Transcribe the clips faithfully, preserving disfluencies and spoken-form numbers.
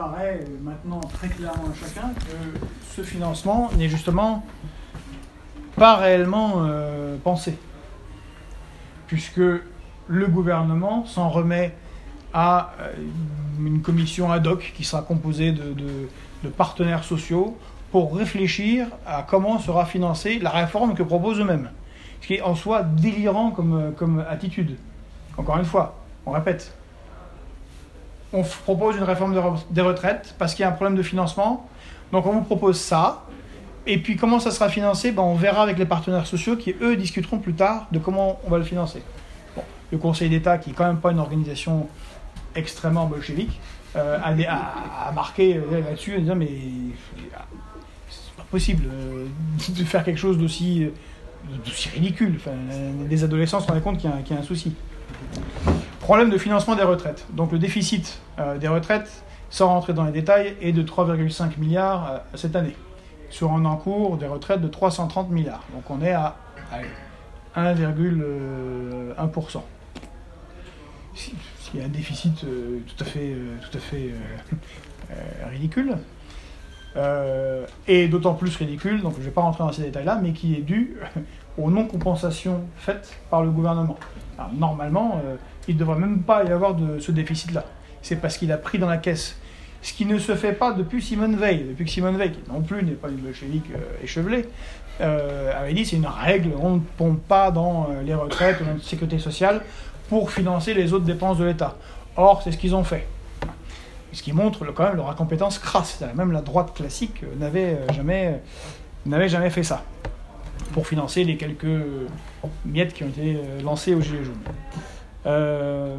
paraît maintenant très clairement à chacun que ce financement n'est justement pas réellement euh, pensé, puisque le gouvernement s'en remet à euh, une commission ad hoc qui sera composée de, de, de partenaires sociaux pour réfléchir à comment sera financée la réforme que proposent eux-mêmes. Ce qui est en soi délirant comme, comme attitude. Encore une fois, on répète. On propose une réforme de re- des retraites parce qu'il y a un problème de financement. Donc on vous propose ça. Et puis comment ça sera financé, ben, on verra avec les partenaires sociaux qui, eux, discuteront plus tard de comment on va le financer. Bon, le Conseil d'État, qui n'est quand même pas une organisation extrêmement bolchevique, euh, a, a, a marqué euh, là-dessus en disant mais c'est pas possible euh, de faire quelque chose d'aussi, d'aussi ridicule. Enfin, les adolescents se rendent compte qu'il y a, qu'il y a un souci. Problème de financement des retraites. Donc le déficit euh, des retraites, sans rentrer dans les détails, est de trois virgule cinq milliards euh, cette année, sur un encours des retraites de trois cent trente milliards. Donc on est à, à un virgule un pour cent. Ce qui est un déficit euh, tout à fait, euh, tout à fait euh, euh, ridicule. Euh, et d'autant plus ridicule, donc je ne vais pas rentrer dans ces détails-là, mais qui est dû aux non-compensations faites par le gouvernement. Alors, normalement, euh, il ne devrait même pas y avoir de ce déficit-là. C'est parce qu'il a pris dans la caisse. Ce qui ne se fait pas depuis Simone Veil. Depuis que Simone Veil, qui non plus n'est pas une bolchevique euh, échevelée, euh, avait dit c'est une règle, on ne pompe pas dans euh, les retraites ou dans la sécurité sociale pour financer les autres dépenses de l'État. Or, c'est ce qu'ils ont fait. Ce qui montre le, quand même leur incompétence crasse. Même la droite classique euh, n'avait, euh, jamais, euh, n'avait jamais fait ça pour financer les quelques miettes qui ont été euh, lancées aux Gilets jaunes. Euh,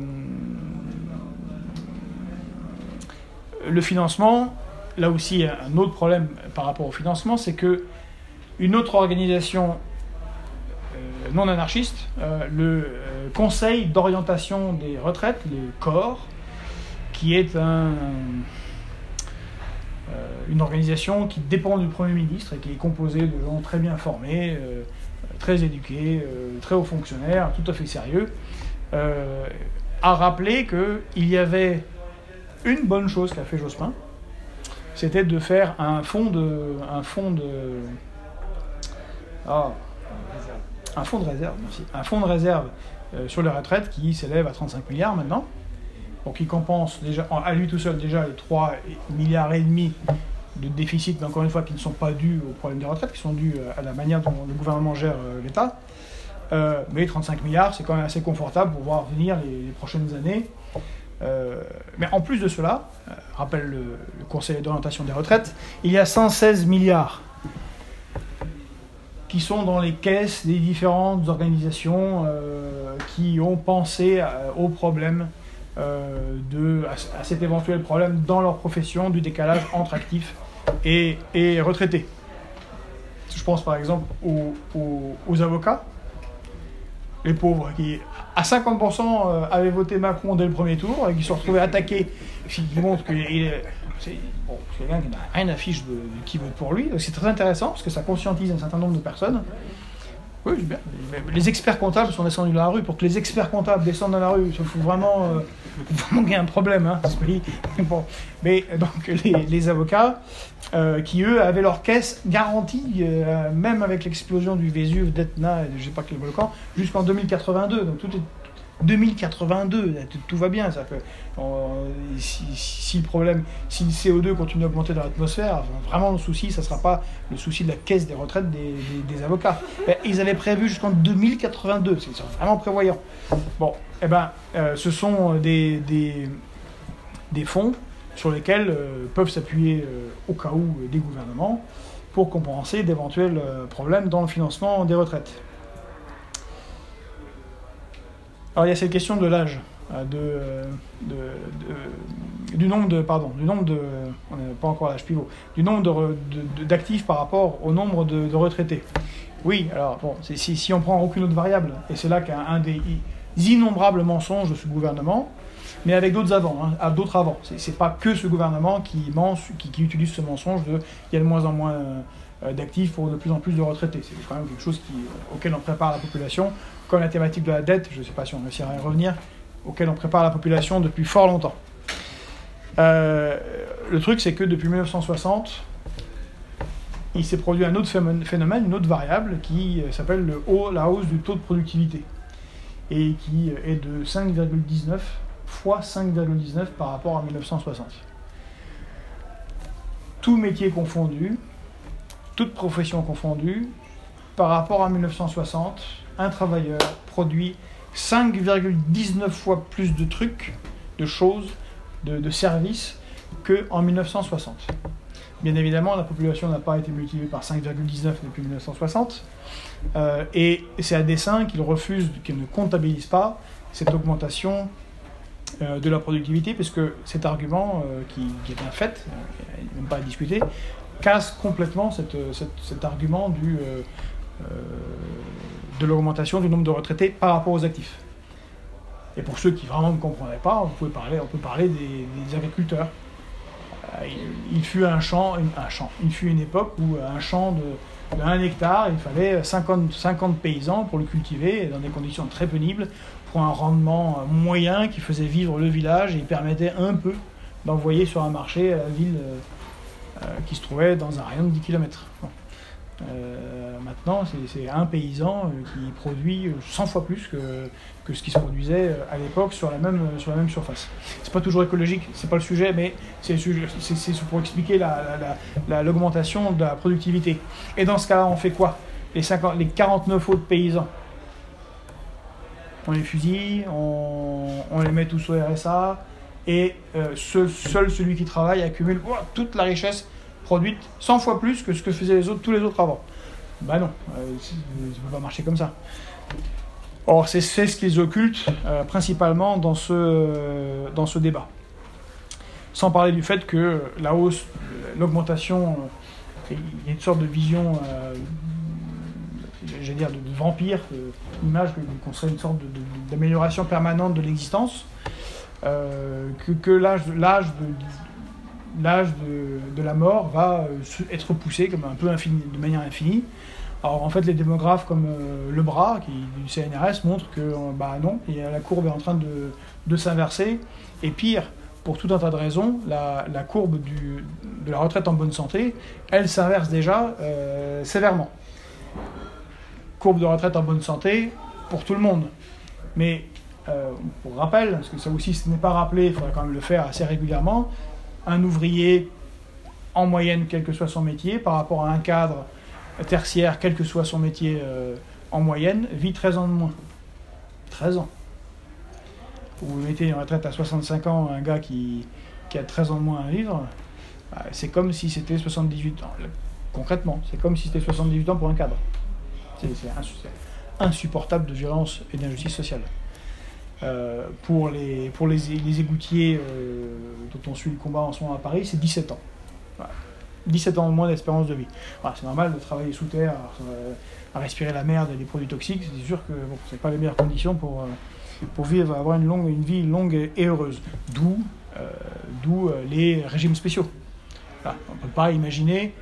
le financement, là aussi, un autre problème par rapport au financement, c'est que une autre organisation euh, non anarchiste, euh, le euh, Conseil d'orientation des retraites, le C O R, qui est un, euh, une organisation qui dépend du Premier ministre et qui est composée de gens très bien formés, euh, très éduqués, euh, très hauts fonctionnaires, tout à fait sérieux, euh, a rappelé qu'il y avait une bonne chose qu'a fait Jospin, c'était de faire un fonds de... un fonds de... Ah, un fonds de réserve, merci. Un fonds de réserve euh, sur les retraites qui s'élève à trente-cinq milliards maintenant. Donc il compense déjà, à lui tout seul déjà les trois milliards et demi de déficit, mais encore une fois qui ne sont pas dus au problème des retraites, qui sont dus à la manière dont le gouvernement gère euh, l'État. Euh, mais trente-cinq milliards, c'est quand même assez confortable pour voir venir les, les prochaines années. Euh, mais en plus de cela, euh, rappelle le, le Conseil d'orientation des retraites, il y a cent seize milliards qui sont dans les caisses des différentes organisations euh, qui ont pensé à, aux problèmes, euh, de, à, à cet éventuel problème dans leur profession du décalage entre actifs et, et retraités. Je pense par exemple aux, aux, aux avocats, les pauvres qui, à cinquante pour cent, avaient voté Macron dès le premier tour et qui se sont retrouvés attaqués, ce qui montre que c'est bon, quelqu'un qui n'a rien à fiche de, de qui vote pour lui. Donc c'est très intéressant parce que ça conscientise un certain nombre de personnes. Oui, bien. Les experts comptables sont descendus dans la rue. Pour que les experts comptables descendent dans la rue, il faut vraiment, euh, vraiment qu'il y ait un problème. Hein, ce pays. Bon. Mais donc les, les avocats, euh, qui eux avaient leur caisse garantie, euh, même avec l'explosion du Vésuve, d'Etna, et je ne sais pas quel volcan, jusqu'en deux mille quatre-vingt-deux. Donc tout est deux mille quatre-vingt-deux, tout va bien. Ça fait, euh, si, si le problème, si le C O deux continue à augmenter dans l'atmosphère, vraiment le souci, ça ne sera pas le souci de la caisse des retraites des, des, des avocats. Mais ils avaient prévu jusqu'en deux mille quatre-vingt-deux, c'est vraiment prévoyant. Bon, eh ben, euh, ce sont des, des, des fonds sur lesquels euh, peuvent s'appuyer euh, au cas où euh, des gouvernements pour compenser d'éventuels euh, problèmes dans le financement des retraites. Alors il y a cette question de l'âge, de, de, de, du nombre de, pardon, du nombre de, on n'est pas encore à l'âge pivot, du nombre de, de, d'actifs par rapport au nombre de, de retraités. Oui, alors bon, c'est, si, si on prend aucune autre variable, et c'est là qu'un un des innombrables mensonges de ce gouvernement, mais avec d'autres avant, hein, d'autres avant. C'est, c'est pas que ce gouvernement qui, ment, qui, qui utilise ce mensonge de il y a de moins en moins euh, d'actifs pour de plus en plus de retraités. C'est quand même quelque chose qui, auquel on prépare la population. Comme la thématique de la dette, je ne sais pas si on réussira à y revenir, auquel on prépare la population depuis fort longtemps. Euh, le truc, c'est que depuis mille neuf cent soixante, il s'est produit un autre phénomène, une autre variable, qui s'appelle le haut, la hausse du taux de productivité, et qui est de cinq virgule dix-neuf fois cinq virgule dix-neuf par rapport à mille neuf cent soixante. Tout métier confondu, toute profession confondue, par rapport à mille neuf cent soixante, un travailleur produit cinq virgule dix-neuf fois plus de trucs, de choses, de, de services qu'en mille neuf cent soixante. Bien évidemment, la population n'a pas été multipliée par cinq virgule dix-neuf depuis mille neuf cent soixante, euh, et c'est à dessein qu'ils refusent, qu'ils ne comptabilisent pas cette augmentation euh, de la productivité, puisque cet argument, euh, qui, qui est un fait, euh, il n'est même pas à discuter, casse complètement cette, cette, cet argument du, euh, euh, de l'augmentation du nombre de retraités par rapport aux actifs. Et pour ceux qui vraiment ne comprendraient pas, on peut parler, on peut parler des, des agriculteurs. Euh, il, il fut un champ, un champ, il fut une époque où un champ de, de un hectare, il fallait cinquante, cinquante paysans pour le cultiver, dans des conditions très pénibles, pour un rendement moyen qui faisait vivre le village et permettait un peu d'envoyer sur un marché à la ville euh, euh, qui se trouvait dans un rayon de dix kilomètres. Bon. Euh, maintenant, c'est, c'est un paysan euh, qui produit cent fois plus que, que ce qui se produisait euh, à l'époque sur la même, sur la même surface. C'est pas toujours écologique, c'est pas le sujet, mais c'est, c'est, c'est pour expliquer la, la, la, la, l'augmentation de la productivité. Et dans ce cas-là, on fait quoi ? Les, cinquante, les quarante-neuf autres paysans, on les fusille, on, on les met tous au R S A, et euh, seul, seul celui qui travaille accumule oh, toute la richesse produite cent fois plus que ce que faisaient les autres, tous les autres avant. Ben non, euh, ça ne peut pas marcher comme ça. Or, c'est, c'est ce qu'ils occultent euh, principalement dans ce, euh, dans ce débat. Sans parler du fait que la hausse, l'augmentation, euh, il y a une sorte de vision, euh, j'allais dire, de, de vampire, euh, l'image qu'on serait une sorte de, de, d'amélioration permanente de l'existence, euh, que, que l'âge, l'âge de... l'âge de, de la mort va euh, être poussé comme un peu infini, de manière infinie. Alors en fait, les démographes comme euh, Lebras, qui du C N R S, montrent que euh, bah non, et la courbe est en train de, de s'inverser. Et pire, pour tout un tas de raisons, la, la courbe du, de la retraite en bonne santé, elle s'inverse déjà euh, sévèrement. Courbe de retraite en bonne santé pour tout le monde. Mais euh, pour rappel, parce que ça aussi ce n'est pas rappelé, il faudrait quand même le faire assez régulièrement, un ouvrier, en moyenne, quel que soit son métier, par rapport à un cadre tertiaire, quel que soit son métier euh, en moyenne, vit treize ans de moins. treize ans. Vous mettez une retraite à soixante-cinq ans, un gars qui, qui a treize ans de moins à vivre, bah, c'est comme si c'était soixante-dix-huit ans. Concrètement, c'est comme si c'était soixante-dix-huit ans pour un cadre. C'est, c'est, c'est insupportable de violence et d'injustice sociale. Euh, pour les, pour les, les égoutiers euh, dont on suit le combat en ce moment à Paris, c'est dix-sept ans. Voilà. dix-sept ans de moins d'espérance de vie. Voilà, c'est normal de travailler sous terre, à, à respirer la merde et les produits toxiques. C'est sûr que bon, c'est pas les meilleures conditions pour, euh, pour vivre, avoir une, longue, une vie longue et heureuse. D'où, euh, d'où euh, les régimes spéciaux. Voilà, on ne peut pas imaginer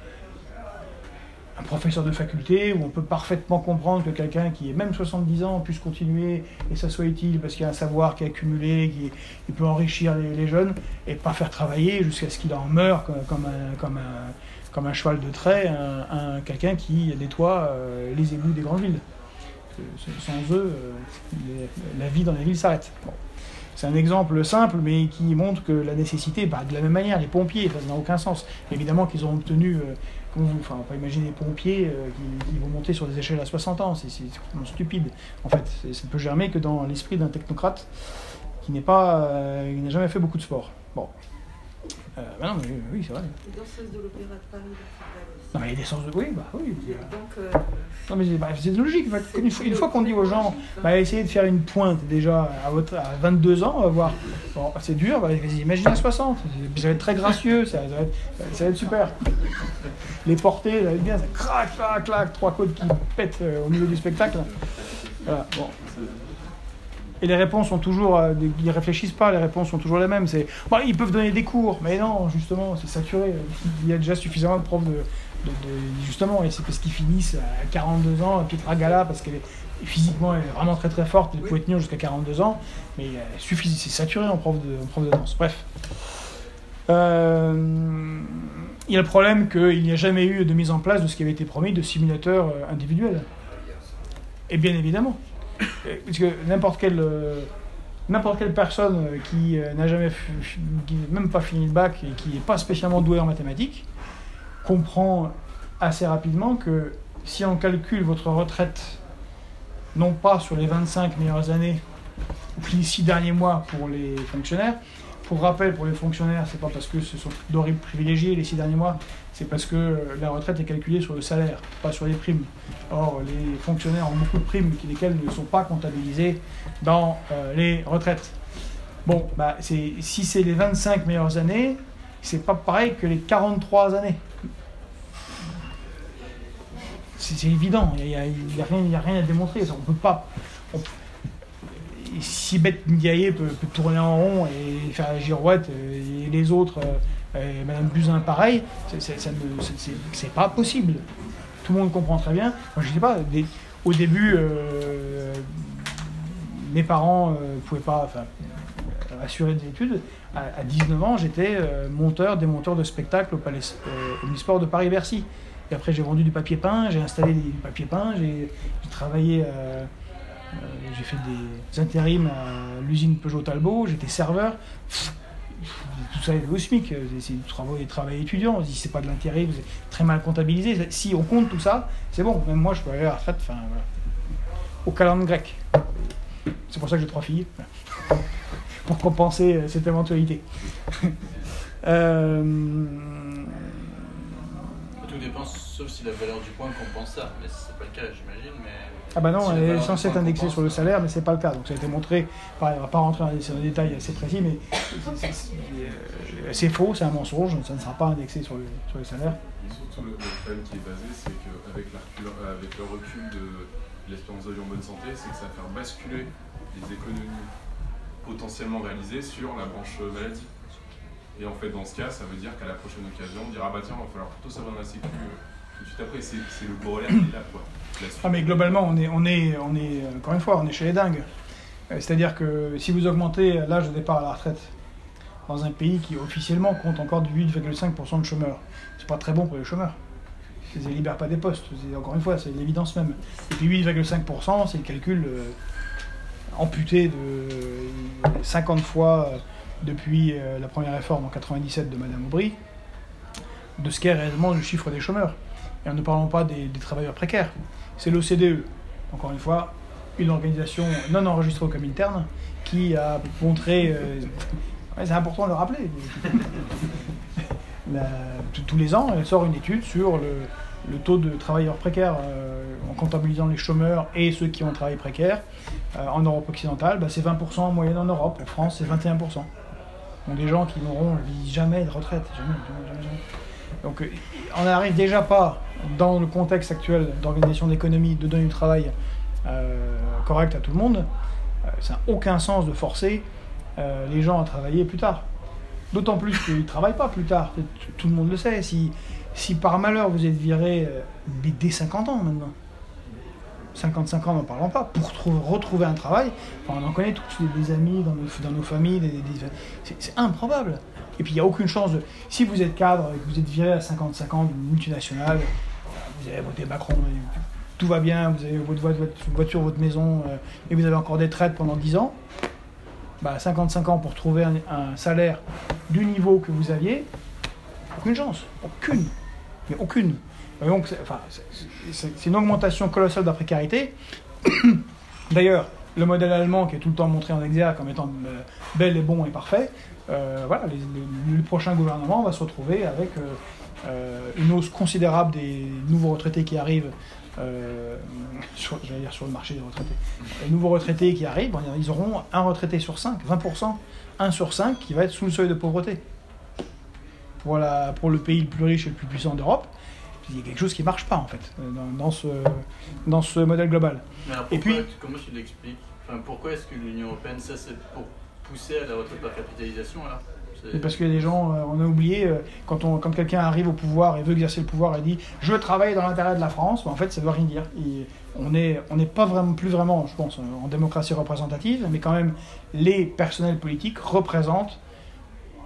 un professeur de faculté où on peut parfaitement comprendre que quelqu'un qui est même soixante-dix ans puisse continuer et ça soit utile parce qu'il y a un savoir qui est accumulé, qui, qui peut enrichir les, les jeunes et pas faire travailler jusqu'à ce qu'il en meure comme, comme, un, comme, un, comme un cheval de trait, un, un, quelqu'un qui nettoie euh, les égouts des grandes villes. Sans eux, euh, les, la vie dans les villes s'arrête. Bon. C'est un exemple simple, mais qui montre que la nécessité, bah, de la même manière, les pompiers, ça n'a aucun sens. Évidemment qu'ils ont obtenu, euh, comment vous, enfin, on peut imaginer des pompiers euh, qui, qui vont monter sur des échelles à soixante ans, c'est, c'est complètement stupide. En fait, c'est, ça ne peut germer que dans l'esprit d'un technocrate qui n'est pas, euh, qui n'a jamais fait beaucoup de sport. Bon. Euh, bah non, mais, oui, c'est vrai. Les danseuses de l'Opéra de Paris. Non, mais il y a des sens de... Oui, bah oui. Donc, euh... Non, mais bah, c'est logique. C'est une, fois, une fois qu'on dit aux gens, bah, essayez de faire une pointe déjà à, votre, à vingt-deux ans, on va voir. Bon, c'est dur, bah, imaginez à soixante. Ça va être très gracieux, ça, ça, va, être, ça va être super. Les portées, ça va être bien, ça crac, clac, clac, trois côtes qui pètent euh, au milieu du spectacle. Voilà, bon. Et les réponses sont toujours, euh, ils ne réfléchissent pas, les réponses sont toujours les mêmes. C'est, bon, ils peuvent donner des cours, mais non, justement, c'est saturé. Il y a déjà suffisamment de profs de, de, de justement, et c'est parce qu'ils finissent à quarante-deux ans, Petra Gala, parce qu'elle est physiquement elle est vraiment très très forte, elle pouvait tenir jusqu'à quarante-deux ans, mais euh, suffit, c'est saturé en prof de, en prof de danse. Bref. Euh, il y a le problème qu'il n'y a jamais eu de mise en place de ce qui avait été promis de simulateurs euh, individuels. Et bien évidemment. Parce que n'importe quelle, euh, n'importe quelle personne qui euh, n'a jamais, qui n'a même pas fini le bac et qui n'est pas spécialement douée en mathématiques, comprend assez rapidement que si on calcule votre retraite, non pas sur les vingt-cinq meilleures années, ou les six derniers mois pour les fonctionnaires, pour rappel, pour les fonctionnaires, c'est pas parce que ce sont d'horribles privilégiés les six derniers mois, c'est parce que la retraite est calculée sur le salaire, pas sur les primes. Or, les fonctionnaires ont beaucoup de primes, lesquelles ne sont pas comptabilisées dans euh, les retraites. Bon, bah, c'est, si c'est les vingt-cinq meilleures années, c'est pas pareil que les quarante-trois années. C'est, c'est évident, il n'y a, y a, a, a rien à démontrer. On peut pas... On, si Bette Ndiaye peut, peut tourner en rond et faire la girouette, et les autres, et Madame Buzyn pareil, c'est, c'est, ça ne, c'est, c'est, c'est pas possible. Tout le monde comprend très bien. Moi, je sais pas, des, au début, euh, mes parents ne euh, pouvaient pas enfin, assurer des études. À, à dix-neuf ans, j'étais euh, monteur, démonteur de spectacles au Palais euh, Omnisport de Paris-Bercy. Et après, j'ai vendu du papier peint, j'ai installé du papier peint, j'ai, j'ai travaillé... Euh, Euh, j'ai fait des intérims à l'usine Peugeot Talbot, j'étais serveur. Pff, tout ça est au SMIC, c'est du travail, travail étudiant. On se dit c'est pas de l'intérim, c'est très mal comptabilisé. Si on compte tout ça, c'est bon. Même moi, je peux aller à la retraite, enfin, voilà, au calendrier grec. C'est pour ça que j'ai trois filles, pour compenser cette éventualité. euh... Tout dépend, sauf si la valeur du point compense ça, mais c'est pas le cas, j'imagine. Mais... Ah bah non, si elle est censée être indexée sur le salaire, mais c'est pas le cas. Donc ça a été montré, pareil, on va pas rentrer dans des détails assez précis, mais c'est, c'est, c'est, c'est faux, c'est un mensonge, ça ne sera pas indexé sur le, sur le salaire. Et surtout, le, le problème qui est basé, c'est qu'avec avec le recul de l'espérance de vie en bonne santé, c'est que ça va faire basculer les économies potentiellement réalisées sur la branche maladie. Et en fait, dans ce cas, ça veut dire qu'à la prochaine occasion, on dira bah tiens, il va falloir plutôt savoir la sécu tout de suite après. C'est, c'est le corollaire qui est là, quoi. Ah mais globalement, on est, on est, on est, encore une fois, on est chez les dingues. C'est-à-dire que si vous augmentez l'âge de départ à la retraite dans un pays qui officiellement compte encore du huit virgule cinq pour cent de chômeurs, c'est pas très bon pour les chômeurs. Ils ne libèrent pas des postes, c'est, encore une fois, c'est l'évidence même. Et puis huit virgule cinq pour cent, c'est le calcul euh, amputé de cinquante fois euh, depuis euh, la première réforme en quatre-vingt-dix-sept de Madame Aubry, de ce qu'est réellement le chiffre des chômeurs. Et en ne parlons pas des, des travailleurs précaires. C'est l'O C D E, encore une fois, une organisation non enregistrée au Comintern, qui a montré... Euh, ouais, c'est important de le rappeler. La, tous les ans, elle sort une étude sur le, le taux de travailleurs précaires, euh, en comptabilisant les chômeurs et ceux qui ont un travail précaire. Euh, en Europe occidentale, bah, c'est vingt pour cent en moyenne en Europe. En France, c'est vingt et un pour cent. Donc des gens qui n'auront jamais de retraite. Jamais, jamais, jamais, jamais. Donc on n'arrive déjà pas, dans le contexte actuel d'organisation de l'économie, de donner du travail euh, correct à tout le monde. Euh, ça n'a aucun sens de forcer euh, les gens à travailler plus tard. D'autant plus qu'ils ne travaillent pas plus tard. Tout le monde le sait. Si, si par malheur vous êtes viré euh, dès cinquante ans maintenant, cinquante-cinq ans, n'en parlons pas, pour trouver, retrouver un travail, enfin, on en connaît tous, des amis dans nos, dans nos familles, des, des, des, c'est, c'est improbable. Et puis il n'y a aucune chance de... Si vous êtes cadre et que vous êtes viré à cinquante-cinq ans d'une multinationale, vous avez voté Macron, tout va bien, vous avez votre voiture, votre maison, euh, et vous avez encore des traites pendant dix ans, bah, cinquante-cinq ans pour trouver un, un salaire du niveau que vous aviez, aucune chance, aucune, mais aucune. Et donc, c'est, enfin, c'est, c'est, c'est une augmentation colossale de la précarité. D'ailleurs, le modèle allemand qui est tout le temps montré en exergue comme étant euh, bel et bon et parfait, euh, voilà, les, les, le prochain gouvernement va se retrouver avec euh, euh, une hausse considérable des nouveaux retraités qui arrivent, euh, sur, j'allais dire sur le marché des retraités. Les nouveaux retraités qui arrivent, ils auront un retraité sur cinq, vingt pour cent, un sur cinq qui va être sous le seuil de pauvreté. Pour, la, pour le pays le plus riche et le plus puissant d'Europe, il y a quelque chose qui ne marche pas en fait dans, dans, ce, dans ce modèle global. Mais alors pourquoi, et puis, comment tu l'expliques, enfin, pourquoi est-ce que l'Union Européenne, ça c'est pour pousser à la retraite par capitalisation là c'est... Parce que les gens, euh, on a oublié, euh, quand, on, quand quelqu'un arrive au pouvoir et veut exercer le pouvoir et dit « je veux travailler dans l'intérêt de la France », ben, en fait ça ne veut rien dire. Et on n'est on n'est pas vraiment, plus vraiment, je pense, en démocratie représentative, mais quand même les personnels politiques représentent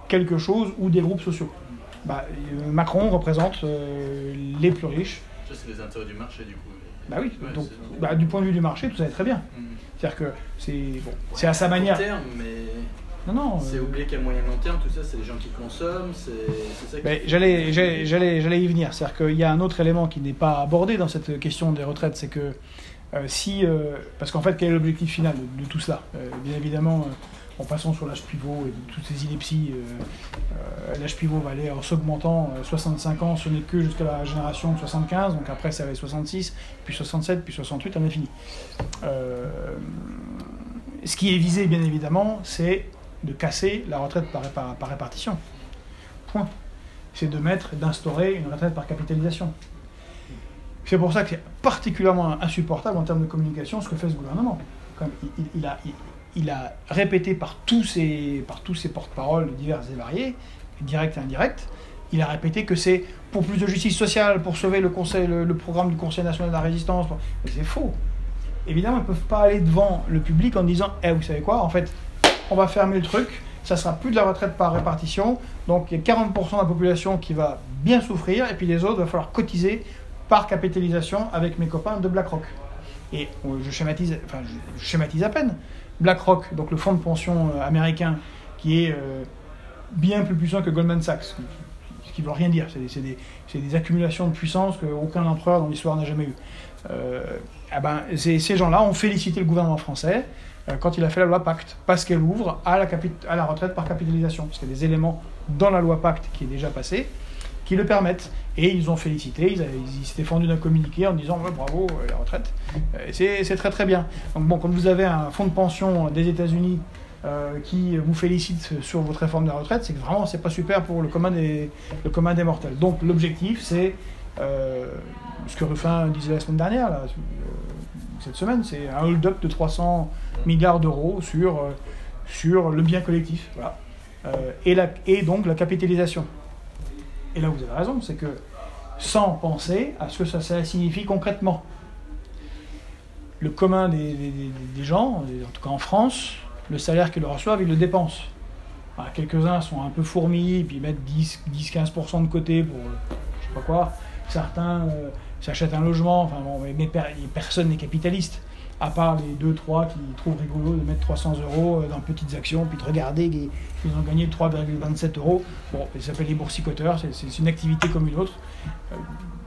quelque chose ou des groupes sociaux. Bah, euh, Macron représente euh, les plus riches. Ça, c'est les intérêts du marché, du coup. Bah oui, Ouais, donc, c'est- bah, du point de vue du marché, tout ça est très bien. Mm. C'est-à-dire que c'est, bon, c'est à sa manière. Court terme, mais Non, non. c'est euh, oublier qu'à moyen long terme, tout ça, c'est les gens qui consomment, c'est c'est ça qui... ben, j'allais, j'allais, j'allais, j'allais y venir. C'est-à-dire qu'il y a un autre élément qui n'est pas abordé dans cette question des retraites, c'est que euh, si... euh, parce qu'en fait, quel est l'objectif final de, de tout cela euh, Bien évidemment, euh, en passant sur l'âge pivot et de toutes ces inepties, euh, euh, l'âge pivot va aller en s'augmentant. euh, soixante-cinq ans, ce n'est que jusqu'à la génération de soixante-quinze, donc après ça va être soixante-six, puis soixante-sept, puis soixante-huit, on a fini. Euh, ce qui est visé, bien évidemment, c'est de casser la retraite par, par, par répartition. Point. C'est de mettre, d'instaurer une retraite par capitalisation. C'est pour ça que c'est particulièrement insupportable en termes de communication ce que fait ce gouvernement. Comme il, il, il, a, il, il a répété par tous ses, par tous ses porte-paroles divers et variés, directs et indirects, il a répété que c'est pour plus de justice sociale, pour sauver le, conseil, le, le programme du Conseil national de la résistance. Mais c'est faux. Évidemment, ils ne peuvent pas aller devant le public en disant « Eh, vous savez quoi, en fait, on va fermer le truc, ça sera plus de la retraite par répartition, donc il y a quarante pour cent de la population qui va bien souffrir, et puis les autres, il va falloir cotiser par capitalisation avec mes copains de BlackRock. » Et je schématise, enfin, je schématise à peine. BlackRock, donc le fonds de pension américain, qui est euh, bien plus puissant que Goldman Sachs, ce qui ne veut rien dire, c'est des, c'est des, c'est des accumulations de puissance qu'aucun empereur dans l'histoire n'a jamais eu. Euh, eh ben, ces, ces gens-là ont félicité le gouvernement français euh, quand il a fait la loi Pacte, parce qu'elle ouvre à la, capi- à la retraite par capitalisation, parce qu'il y a des éléments dans la loi Pacte qui est déjà passée, qui le permettent. Et ils ont félicité, ils, avaient, ils s'étaient fendus d'un communiqué en disant ouais, bravo, euh, la retraite, euh, c'est, c'est très très bien. Donc bon, quand vous avez un fonds de pension des États-Unis euh, qui vous félicite sur votre réforme de la retraite, c'est que vraiment c'est pas super pour le commun des, le commun des mortels. Donc l'objectif c'est, euh, ce que Ruffin disait la semaine dernière, là, cette semaine, c'est un hold-up de trois cents milliards d'euros sur, euh, sur le bien collectif. Voilà. Euh, et, la, et donc la capitalisation. Et là, vous avez raison, c'est que sans penser à ce que ça, ça signifie concrètement. Le commun des, des, des gens, en tout cas en France, le salaire qu'ils reçoivent, ils le dépensent. Alors, quelques-uns sont un peu fourmis, puis ils mettent dix à quinze pour cent de côté pour je sais pas quoi. Certains euh, s'achètent un logement, enfin, bon, mais, mais per, personne n'est capitaliste. À part les deux trois qui trouvent rigolo de mettre trois cents euros dans petites actions, puis de regarder qu'ils ont gagné trois virgule vingt-sept euros. Bon, ça s'appelle les boursicoteurs, c'est, c'est une activité comme une autre. Euh,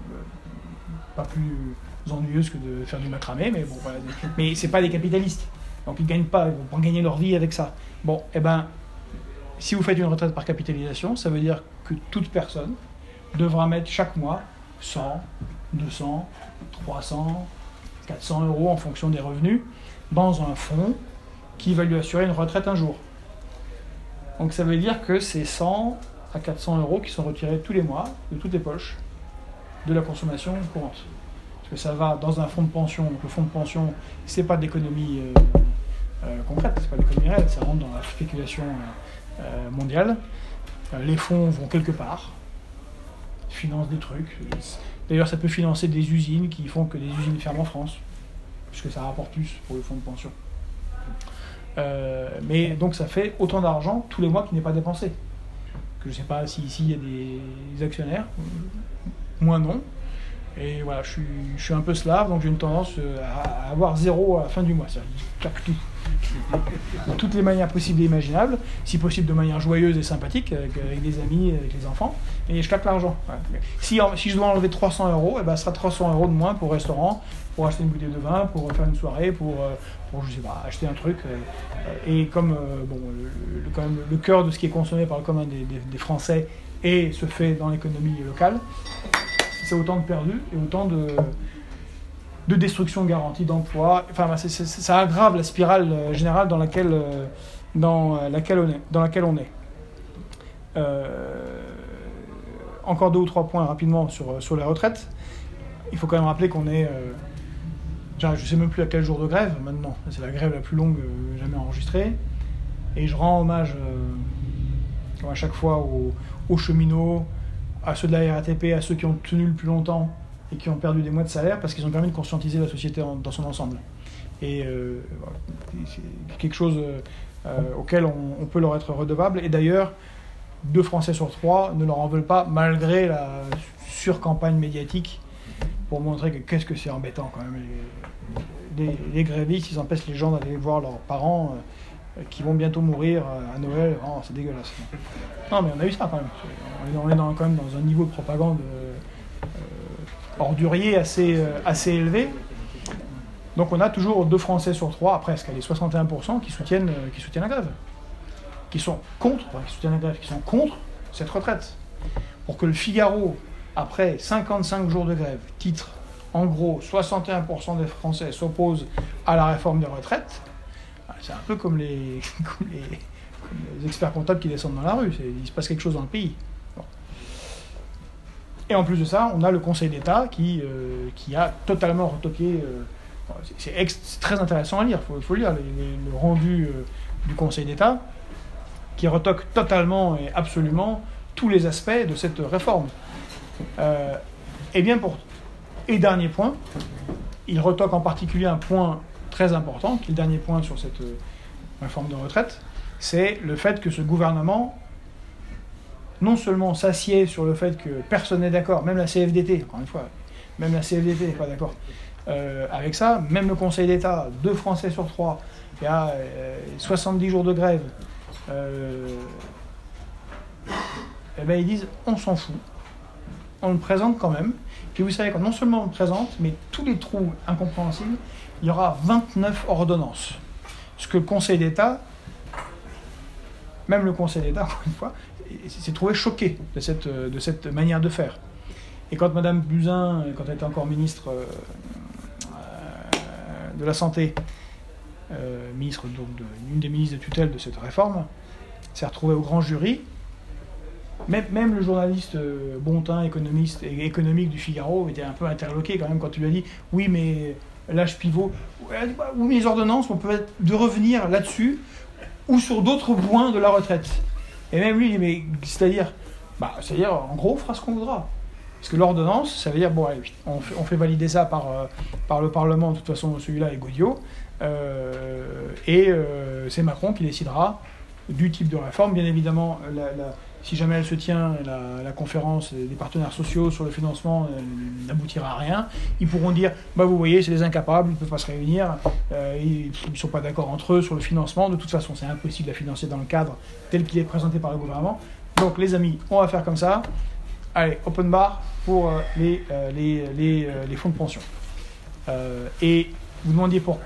pas plus ennuyeuse que de faire du macramé, mais bon, voilà. Mais c'est pas des capitalistes. Donc ils gagnent pas, ils vont pas gagner leur vie avec ça. Bon, eh ben, si vous faites une retraite par capitalisation, ça veut dire que toute personne devra mettre chaque mois cent, deux cents, trois cents, quatre cents euros en fonction des revenus dans un fonds qui va lui assurer une retraite un jour. Donc ça veut dire que c'est cent à quatre cents euros qui sont retirés tous les mois de toutes les poches de la consommation courante. Parce que ça va dans un fonds de pension. Donc le fonds de pension, c'est pas de l'économie euh, euh, concrète, c'est pas de l'économie réelle, ça rentre dans la spéculation euh, mondiale. Euh, les fonds vont quelque part, financent des trucs. D'ailleurs, ça peut financer des usines qui font que des usines ferment en France, puisque ça rapporte plus pour le fonds de pension. Euh, mais donc ça fait autant d'argent tous les mois qui n'est pas dépensé. Que je ne sais pas si ici il y a des actionnaires, moi non. Et voilà, je suis, je suis un peu slave, donc j'ai une tendance à avoir zéro à la fin du mois. C'est-à-dire, je claque tout. De toutes les manières possibles et imaginables, si possible de manière joyeuse et sympathique, avec, avec des amis, avec les enfants, et je claque l'argent. Voilà. Si, si je dois enlever trois cents euros, eh ben, ce sera trois cents euros de moins pour le restaurant, pour acheter une bouteille de vin, pour faire une soirée, pour, pour je sais pas, acheter un truc. Et comme bon, le, le, quand même, le cœur de ce qui est consommé par le commun des, des, des Français et se fait dans l'économie locale, c'est autant de perdus et autant de, de destruction garantie d'emploi. Enfin, c'est, c'est, ça aggrave la spirale générale dans laquelle, dans laquelle on est. Dans laquelle on est. Euh, encore deux ou trois points rapidement sur, sur les retraites. Il faut quand même rappeler qu'on est... Euh, je ne sais même plus à quel jour de grève maintenant. C'est la grève la plus longue euh, jamais enregistrée. Et je rends hommage, euh, comme à chaque fois, aux, aux cheminots, à ceux de la R A T P, à ceux qui ont tenu le plus longtemps et qui ont perdu des mois de salaire parce qu'ils ont permis de conscientiser la société en, dans son ensemble. Et euh, c'est quelque chose euh, auquel on, on peut leur être redevable. Et d'ailleurs, deux Français sur trois ne leur en veulent pas, malgré la surcampagne médiatique pour montrer que qu'est-ce que c'est embêtant quand même. Les, les, les grévistes, ils empêchent les gens d'aller voir leurs parents euh, qui vont bientôt mourir euh, à Noël. Oh, c'est dégueulasse. Non, mais on a eu ça quand même. On est, on est dans, quand même dans un niveau de propagande euh, euh, ordurier assez, euh, assez élevé. Donc on a toujours deux Français sur trois, presque, les soixante et un pour cent qui soutiennent, euh, qui soutiennent la grève. Qui sont contre, enfin, qui soutiennent la grève, qui sont contre cette retraite. Pour que le Figaro, après cinquante-cinq jours de grève, titre, en gros, soixante et un pour cent des Français s'opposent à la réforme des retraites, c'est un peu comme les, comme les, comme les experts comptables qui descendent dans la rue, c'est, il se passe quelque chose dans le pays. Bon. Et en plus de ça, on a le Conseil d'État qui, euh, qui a totalement retoqué, euh, c'est, c'est, ex, c'est très intéressant à lire, il faut, faut lire les, les, le rendu euh, du Conseil d'État, qui retoque totalement et absolument tous les aspects de cette réforme. Euh, et bien pour... Et dernier point, il retoque en particulier un point très important, qui est le dernier point sur cette euh, réforme de retraite, c'est le fait que ce gouvernement, non seulement s'assied sur le fait que personne n'est d'accord, même la C F D T, encore une fois, même la C F D T n'est pas d'accord euh, avec ça, même le Conseil d'État, deux Français sur trois, il y a euh, soixante-dix jours de grève, euh, et ben ils disent on s'en fout, on le présente quand même. Puis vous savez, quand non seulement on le présente, mais tous les trous incompréhensibles, il y aura vingt-neuf ordonnances. Ce que le Conseil d'État, même le Conseil d'État, encore une fois, s'est trouvé choqué de cette, de cette manière de faire. Et quand Mme Buzyn, quand elle était encore ministre euh, de la Santé, euh, ministre donc de, une des ministres de tutelle de cette réforme, s'est retrouvée au grand jury. Même, même le journaliste euh, Bontin, économiste et économique du Figaro, était un peu interloqué quand même quand tu lui as dit « Oui, mais l'âge pivot, oui, mais les ordonnances, on peut être de revenir là-dessus ou sur d'autres points de la retraite. » Et même lui, il dit « Mais c'est-à-dire, bah, c'est-à-dire, en gros, on fera ce qu'on voudra. » Parce que l'ordonnance, ça veut dire « Bon, allez, on fait, on fait valider ça par, euh, par le Parlement, de toute façon, celui-là est Gaudiot, euh, et euh, c'est Macron qui décidera du type de réforme. Bien évidemment, la... la si jamais elle se tient, la, la conférence des partenaires sociaux sur le financement euh, n'aboutira à rien, ils pourront dire bah, « vous voyez, c'est des incapables, ils ne peuvent pas se réunir, euh, ils ne sont pas d'accord entre eux sur le financement, de toute façon, c'est impossible à financer dans le cadre tel qu'il est présenté par le gouvernement. Donc, les amis, on va faire comme ça. Allez, open bar pour euh, les, euh, les, les, euh, les fonds de pension. Euh, » Et vous demandiez pourquoi ?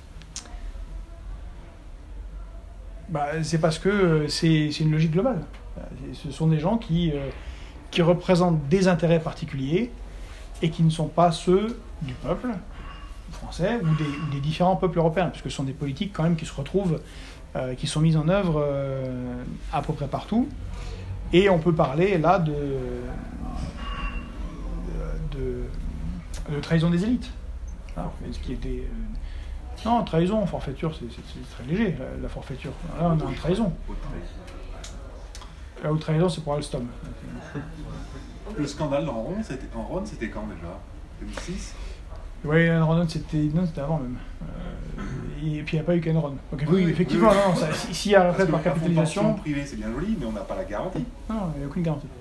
Bah, c'est parce que c'est, c'est une logique globale. Ce sont des gens qui, euh, qui représentent des intérêts particuliers et qui ne sont pas ceux du peuple français ou des, ou des différents peuples européens, puisque ce sont des politiques quand même qui se retrouvent, euh, qui sont mises en œuvre euh, à peu près partout. Et on peut parler là de, de, de trahison des élites. Alors, ce qui était... Euh, non, trahison, forfaiture, c'est, c'est, c'est très léger, la, la forfaiture. Là, on a une trahison. La haute trahison, c'est pour Alstom. Le scandale en Rhône, c'était, en Rhône, c'était quand déjà deux mille six Oui, Enron, c'était, non, c'était avant même. Euh, et puis il n'y a pas eu qu'Enron. Donc oui, oui, effectivement, non, ça, si, s'il y a retraite par capitalisation... privée, c'est bien joli, mais on n'a pas la garantie. Non, il n'y a aucune garantie.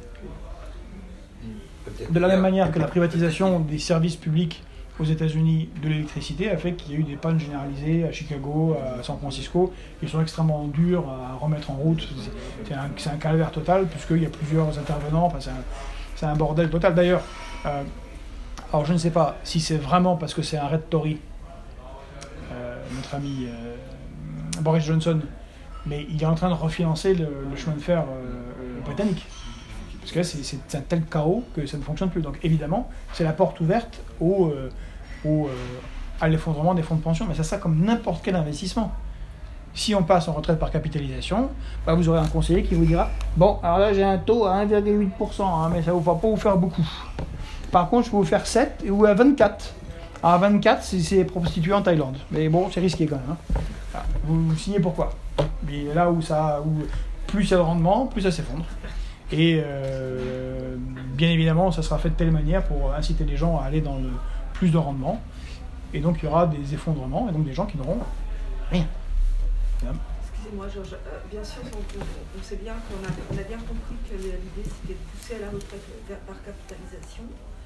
De la même manière que la privatisation des services publics aux États-Unis de l'électricité a fait qu'il y a eu des pannes généralisées à Chicago, à San Francisco. Ils sont extrêmement durs à remettre en route. C'est un, c'est un calvaire total puisqu'il y a plusieurs intervenants. Enfin, c'est, un, c'est un bordel total. D'ailleurs, euh, alors je ne sais pas si c'est vraiment parce que c'est un Red Tory, euh, notre ami euh, Boris Johnson, mais il est en train de refinancer le, le chemin de fer euh, britannique. Parce que là, c'est, c'est un tel chaos que ça ne fonctionne plus. Donc évidemment, c'est la porte ouverte au, euh, au, euh, à l'effondrement des fonds de pension. Mais c'est ça comme n'importe quel investissement. Si on passe en retraite par capitalisation, bah vous aurez un conseiller qui vous dira « Bon, alors là, j'ai un taux à un virgule huit pour cent, hein, mais ça ne va pas vous faire beaucoup. Par contre, je peux vous faire sept ou à vingt-quatre. Alors à vingt-quatre, c'est, c'est prostitué en Thaïlande. Mais bon, c'est risqué quand même. Hein. Alors, vous, vous signez pourquoi ? Mais là où, ça, où plus il y a de rendement, plus ça s'effondre. Et euh, bien évidemment, ça sera fait de telle manière pour inciter les gens à aller dans le plus de rendement. Et donc, il y aura des effondrements, et donc des gens qui n'auront rien. Ce qui excusez-moi Georges, euh, bien sûr on, on, on sait bien qu'on a, on a bien compris que l'idée c'était de pousser à la retraite par capitalisation.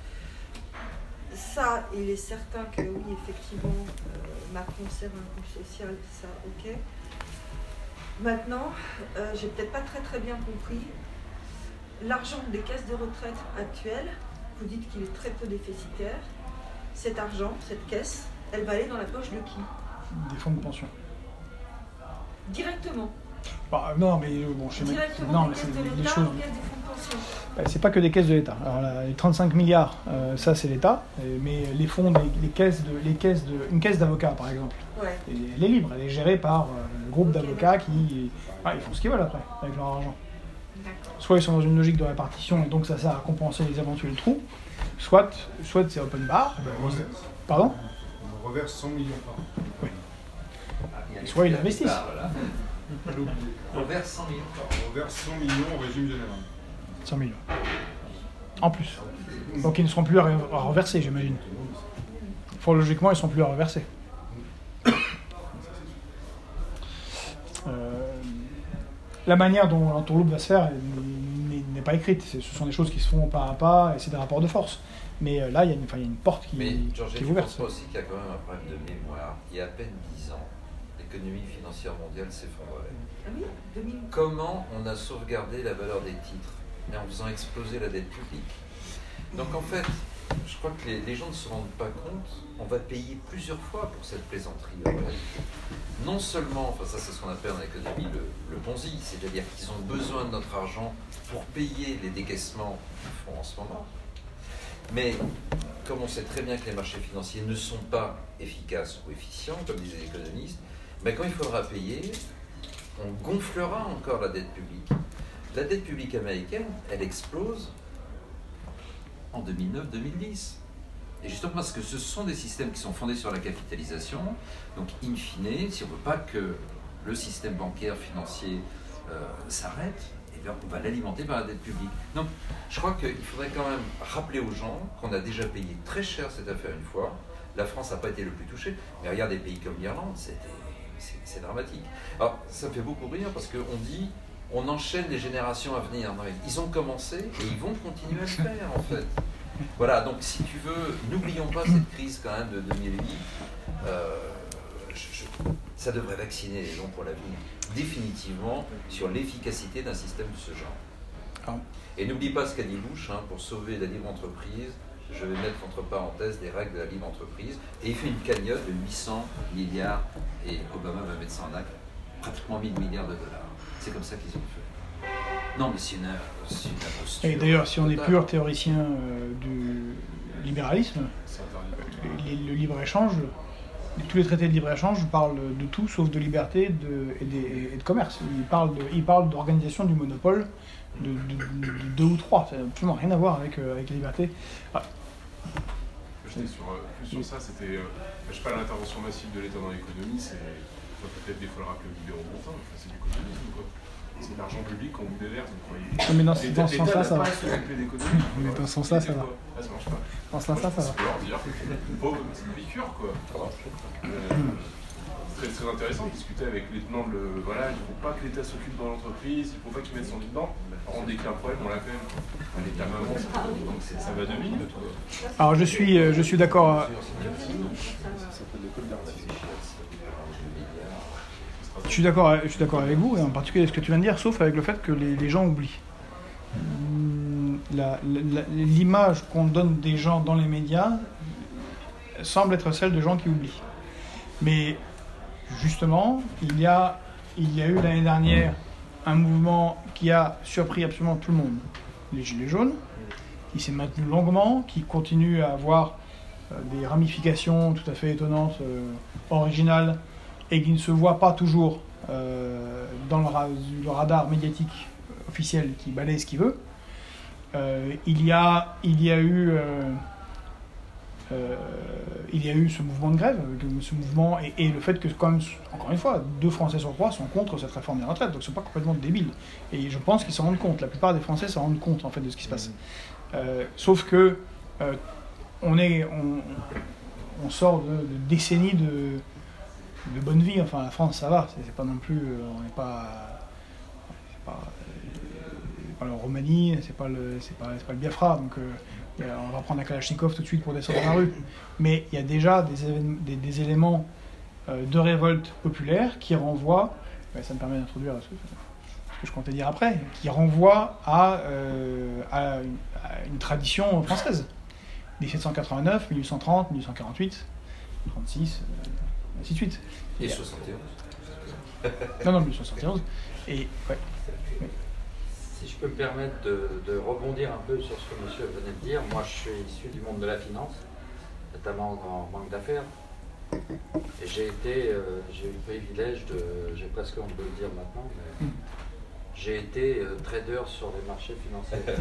Ça, il est certain que oui, effectivement, euh, Macron sert un coup social, ça, ok. Maintenant, euh, j'ai peut-être pas très très bien compris, l'argent des caisses de retraite actuelles, vous dites qu'il est très peu déficitaire, cet argent, cette caisse, elle va aller dans la poche de qui? Des fonds de pension. Directement. Bah, non, mais bon, je sais même- Directement non, des mais caisses c'est de des l'État choses. aux caisses des fonds de pension. Bah, c'est pas que des caisses de l'État. Alors là, les trente-cinq milliards, euh, ça c'est l'État, et- mais les fonds, les, les caisses de, les caisses de, une caisse d'avocats par exemple, Ouais. et elle est libre, elle est gérée par euh, le groupe Ok, d'avocats qui, ah, ils font ce qu'ils veulent après avec leur argent. D'accord. Soit ils sont dans une logique de répartition et donc ça sert à compenser les éventuels trous, soit, soit c'est open bar. On reverse. Pardon. On reverse cent millions par an. Oui. Soit ils investissent. On verse cent millions. On reverse cent millions au régime général. cent millions. En plus. Donc ils ne seront plus à, à reverser, j'imagine. Fort logiquement, ils ne seront plus à reverser. Euh, la manière dont l'entourloupe va se faire n'est- n'est pas écrite. C'est- Ce sont des choses qui se font pas à pas et c'est des rapports de force. Mais euh, là, il y, a une- enfin, il y a une porte qui, Mais Georges, qui tu est ne ouverte. penses pas aussi qu'il y a quand même un problème de mémoire. Il y a à peine dix ans, l'économie financière mondiale s'effondrait. Ah oui, deux mille. Comment on a sauvegardé la valeur des titres, mais en faisant exploser la dette publique? Donc en fait, je crois que les, les gens ne se rendent pas compte, on va payer plusieurs fois pour cette plaisanterie. En réalité. Non seulement, enfin ça c'est ce qu'on appelle dans l'économie le, le Ponzi, c'est-à-dire qu'ils ont besoin de notre argent pour payer les décaissements qu'ils font en ce moment, mais comme on sait très bien que les marchés financiers ne sont pas efficaces ou efficients, comme disaient les économistes, mais quand il faudra payer, on gonflera encore la dette publique. La dette publique américaine, elle explose en deux mille neuf deux mille dix. Et justement parce que ce sont des systèmes qui sont fondés sur la capitalisation, donc in fine, si on ne veut pas que le système bancaire, financier euh, s'arrête, eh bien, on va l'alimenter par la dette publique. Donc je crois qu'il faudrait quand même rappeler aux gens qu'on a déjà payé très cher cette affaire une fois. La France n'a pas été le plus touchée, mais regarde des pays comme l'Irlande, c'était... C'est, c'est dramatique. Alors, ça me fait beaucoup rire parce qu'on dit on enchaîne les générations à venir. Non, ils ont commencé et ils vont continuer à le faire en fait. Voilà, donc si tu veux, n'oublions pas cette crise quand même de deux mille huit. Euh, je, je, ça devrait vacciner les gens pour l'avenir, définitivement, sur l'efficacité d'un système de ce genre. Et n'oublie pas ce qu'a dit Bush, hein, pour sauver la libre entreprise. Je vais mettre entre parenthèses des règles de la libre entreprise. Et il fait une cagnotte de huit cents milliards, et Obama va mettre ça en acte, pratiquement mille milliards de dollars. C'est comme ça qu'ils ont fait. Non, mais c'est une, c'est une imposture. Et d'ailleurs, si on est totale. pur théoricien euh, du libéralisme, C'est interdit. les- le libre-échange, tous les traités de libre-échange parlent de tout sauf de liberté de, et, des- et de commerce. Ils parlent, de, ils parlent d'organisation du monopole de, de- de- de deux ou trois. Ça n'a absolument rien à voir avec, euh, avec la liberté. Ah, J'étais sur, euh, plus sur ça, c'était, euh, je sais pas, l'intervention massive de l'État dans l'économie, c'est, faut peut-être des fois le rappeler au libéraux bon temps, enfin, c'est du communisme, quoi. C'est de l'argent public qu'on vous déverse, vous croyez. mais dans, ce- L'État- dans ce sens-là, l'État ça n'a va. pas à s'occuper d'économie. Mais quoi. dans ce sens-là, ça Des va. fois. Ah, ça marche pas. Dans ce sens-là, ça va. Je peux leur dire. Pauvre, c'est une piqûre, quoi. Euh, c'est très, très intéressant de discuter avec les tenants de le, voilà, il ne faut pas que l'État s'occupe dans l'entreprise, il ne faut pas qu'il mette son nez dedans. Alors, dès qu'il y a un problème, on l'appelle. L'État maman, ça, donc c'est- ça va deux minutes, quoi. Alors je suis, euh, je suis d'accord. euh, Je suis d'accord, je suis d'accord avec vous, et en particulier avec ce que tu viens de dire, sauf avec le fait que les, les gens oublient. Hum, la- la- l'image qu'on donne des gens dans les médias semble être celle de gens qui oublient. Mais justement, il y a, il y a eu l'année dernière un mouvement qui a surpris absolument tout le monde. Les Gilets jaunes, qui s'est maintenu longuement, qui continue à avoir euh, des ramifications tout à fait étonnantes, euh, originales, et qui ne se voit pas toujours euh, dans le, ra- le radar médiatique officiel qui balaye ce qu'il veut. Euh, il, y a, il y a eu euh, euh, il y a eu ce mouvement de grève, euh, ce mouvement et, et le fait que quand même, encore une fois, deux Français sur trois sont contre cette réforme des retraites, donc ils ne sont pas complètement débiles. Et je pense qu'ils s'en rendent compte. La plupart des Français s'en rendent compte en fait de ce qui se passe. Euh, sauf que euh, on est, on, on sort de, de décennies de de bonne vie. Enfin, la France, ça va. C'est, c'est pas non plus, euh, on n'est pas, c'est pas, c'est pas la Roumanie, c'est pas le, c'est pas, c'est pas le Biafra. Donc, euh, on va prendre un Kalachnikov tout de suite pour descendre dans la rue. Mais il y a déjà des, évén- des, des éléments euh, de révolte populaire qui renvoient. Ouais, ça me permet d'introduire ce, ce que je comptais dire après, qui renvoient à, euh, à, une, à une tradition française. dix-sept cent quatre-vingt-neuf, mille huit cent trente, mille huit cent quarante-huit, trente-six, euh, ainsi de suite. Et soixante et onze. Non, non, mille huit cent soixante et onze. Et, ouais. Ouais. Si je peux me permettre de, de rebondir un peu sur ce que monsieur venait de dire, moi je suis issu du monde de la finance, notamment en banque d'affaires. Et j'ai été, euh, j'ai eu le privilège de, j'ai presque honte de le dire maintenant, mais j'ai été euh, trader sur les marchés financiers.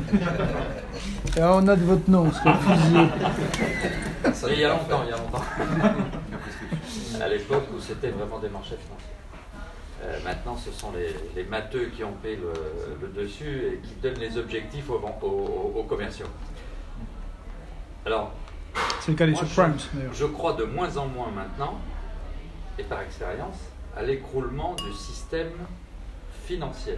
Et on note votre nom, ce que fusillé. Mais il y a longtemps, il y a longtemps. À l'époque où c'était vraiment des marchés financiers. Euh, maintenant, ce sont les, les matheux qui ont pris le, le dessus et qui donnent les objectifs aux, aux, aux commerciaux. Alors, c'est le cas des moi, subprimes, je, d'ailleurs. je crois de moins en moins maintenant, et par expérience, à l'écroulement du système financier.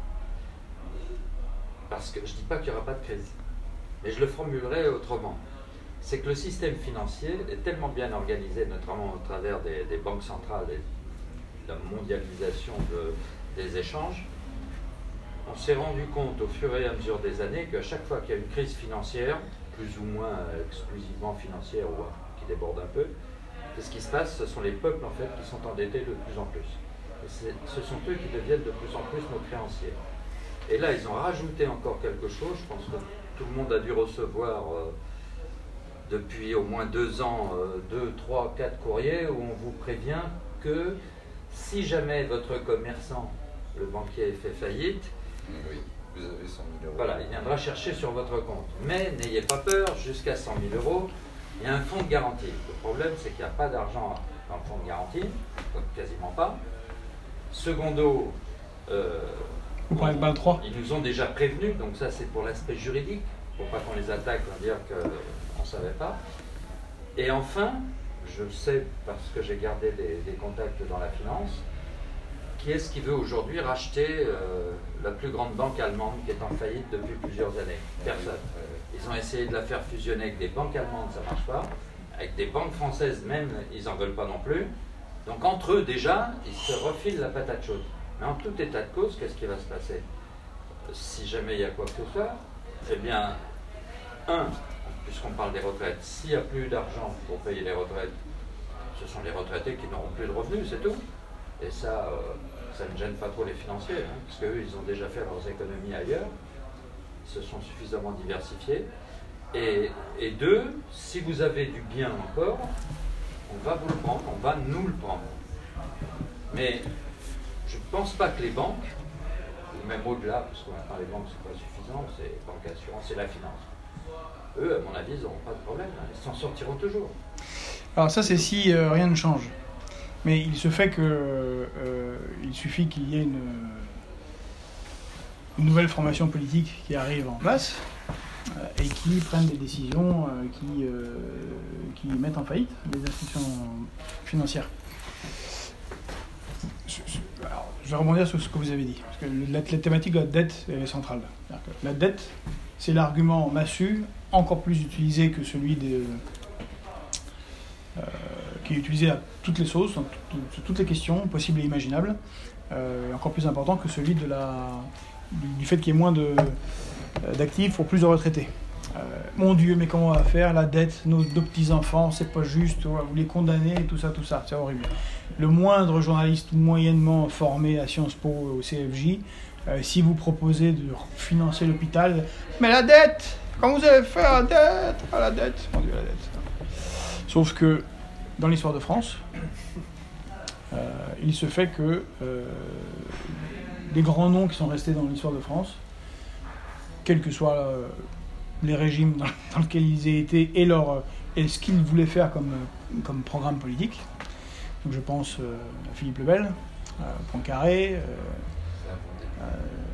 Parce que je ne dis pas qu'il n'y aura pas de crise, mais je le formulerai autrement. C'est que le système financier est tellement bien organisé, notamment au travers des, des banques centrales et de la mondialisation de, des échanges. On s'est rendu compte au fur et à mesure des années qu'à chaque fois qu'il y a une crise financière, plus ou moins exclusivement financière ou qui déborde un peu, qu'est-ce qui se passe? Ce sont les peuples en fait qui sont endettés de plus en plus. Et c'est, ce sont eux qui deviennent de plus en plus nos créanciers. Et là, ils ont rajouté encore quelque chose. Je pense que tout le monde a dû recevoir euh, depuis au moins deux ans, euh, deux, trois, quatre courriers où on vous prévient que si jamais votre commerçant, le banquier, fait faillite, Oui, vous avez cent mille euros. voilà, il viendra chercher sur votre compte. Mais n'ayez pas peur, jusqu'à cent mille euros, il y a un fonds de garantie. Le problème, c'est qu'il n'y a pas d'argent dans le fonds de garantie, quasiment pas. Secondo, euh, Vous parlez de Bâle trois. ils nous ont déjà prévenus, donc ça c'est pour l'aspect juridique, pour pas qu'on les attaque, on va dire qu'on ne savait pas. Et enfin, je sais parce que j'ai gardé des, des contacts dans la finance, qui est-ce qui veut aujourd'hui racheter euh, la plus grande banque allemande qui est en faillite depuis plusieurs années? Personne. Ils ont essayé de la faire fusionner avec des banques allemandes, ça ne marche pas. Avec des banques françaises même, ils n'en veulent pas non plus. Donc entre eux déjà, ils se refilent la patate chaude. Mais en tout état de cause, qu'est-ce qui va se passer? Si jamais il y a quoi que ce soit, eh bien, un, puisqu'on parle des retraites, s'il n'y a plus d'argent pour payer les retraites, ce sont les retraités qui n'auront plus de revenus, c'est tout. Et ça, euh, ça ne gêne pas trop les financiers, hein, parce qu'eux, ils ont déjà fait leurs économies ailleurs, ils se sont suffisamment diversifiés. Et, et deux, si vous avez du bien encore, on va vous le prendre, on va nous le prendre. Mais je ne pense pas que les banques, ou même au-delà, parce que maintenant les banques c'est pas suffisant, c'est banque assurance, c'est la finance. Eux, à mon avis, ils n'auront pas de problème, hein, ils s'en sortiront toujours. Alors ça, c'est si euh, rien ne change. Mais il se fait que euh, il suffit qu'il y ait une, une nouvelle formation politique qui arrive en place euh, et qui prenne des décisions euh, qui, euh, qui mettent en faillite les institutions financières. Alors, je vais rebondir sur ce que vous avez dit, parce que la, la thématique de la dette est centrale. C'est-à-dire que la dette, c'est l'argument massu, encore plus utilisé que celui des... Euh, qui est utilisé à toutes les sauces, sur toutes les questions possibles et imaginables, euh, et encore plus important que celui de la, du, du fait qu'il y ait moins de, euh, d'actifs pour plus de retraités. Euh, mon Dieu, mais comment on va faire? La dette, nos deux petits-enfants, c'est pas juste, vous les condamnez, tout ça, tout ça, c'est horrible. Le moindre journaliste moyennement formé à Sciences Po ou au C F J, euh, si vous proposez de financer l'hôpital, mais la dette, comment vous allez faire la dette? Ah, la dette, mon Dieu, la dette. Sauf que dans l'histoire de France, euh, il se fait que euh, les grands noms qui sont restés dans l'histoire de France, quels que soient euh, les régimes dans, dans lesquels ils aient été et, leur, et ce qu'ils voulaient faire comme, comme programme politique, donc je pense euh, à Philippe le Bel, à Poincaré, euh,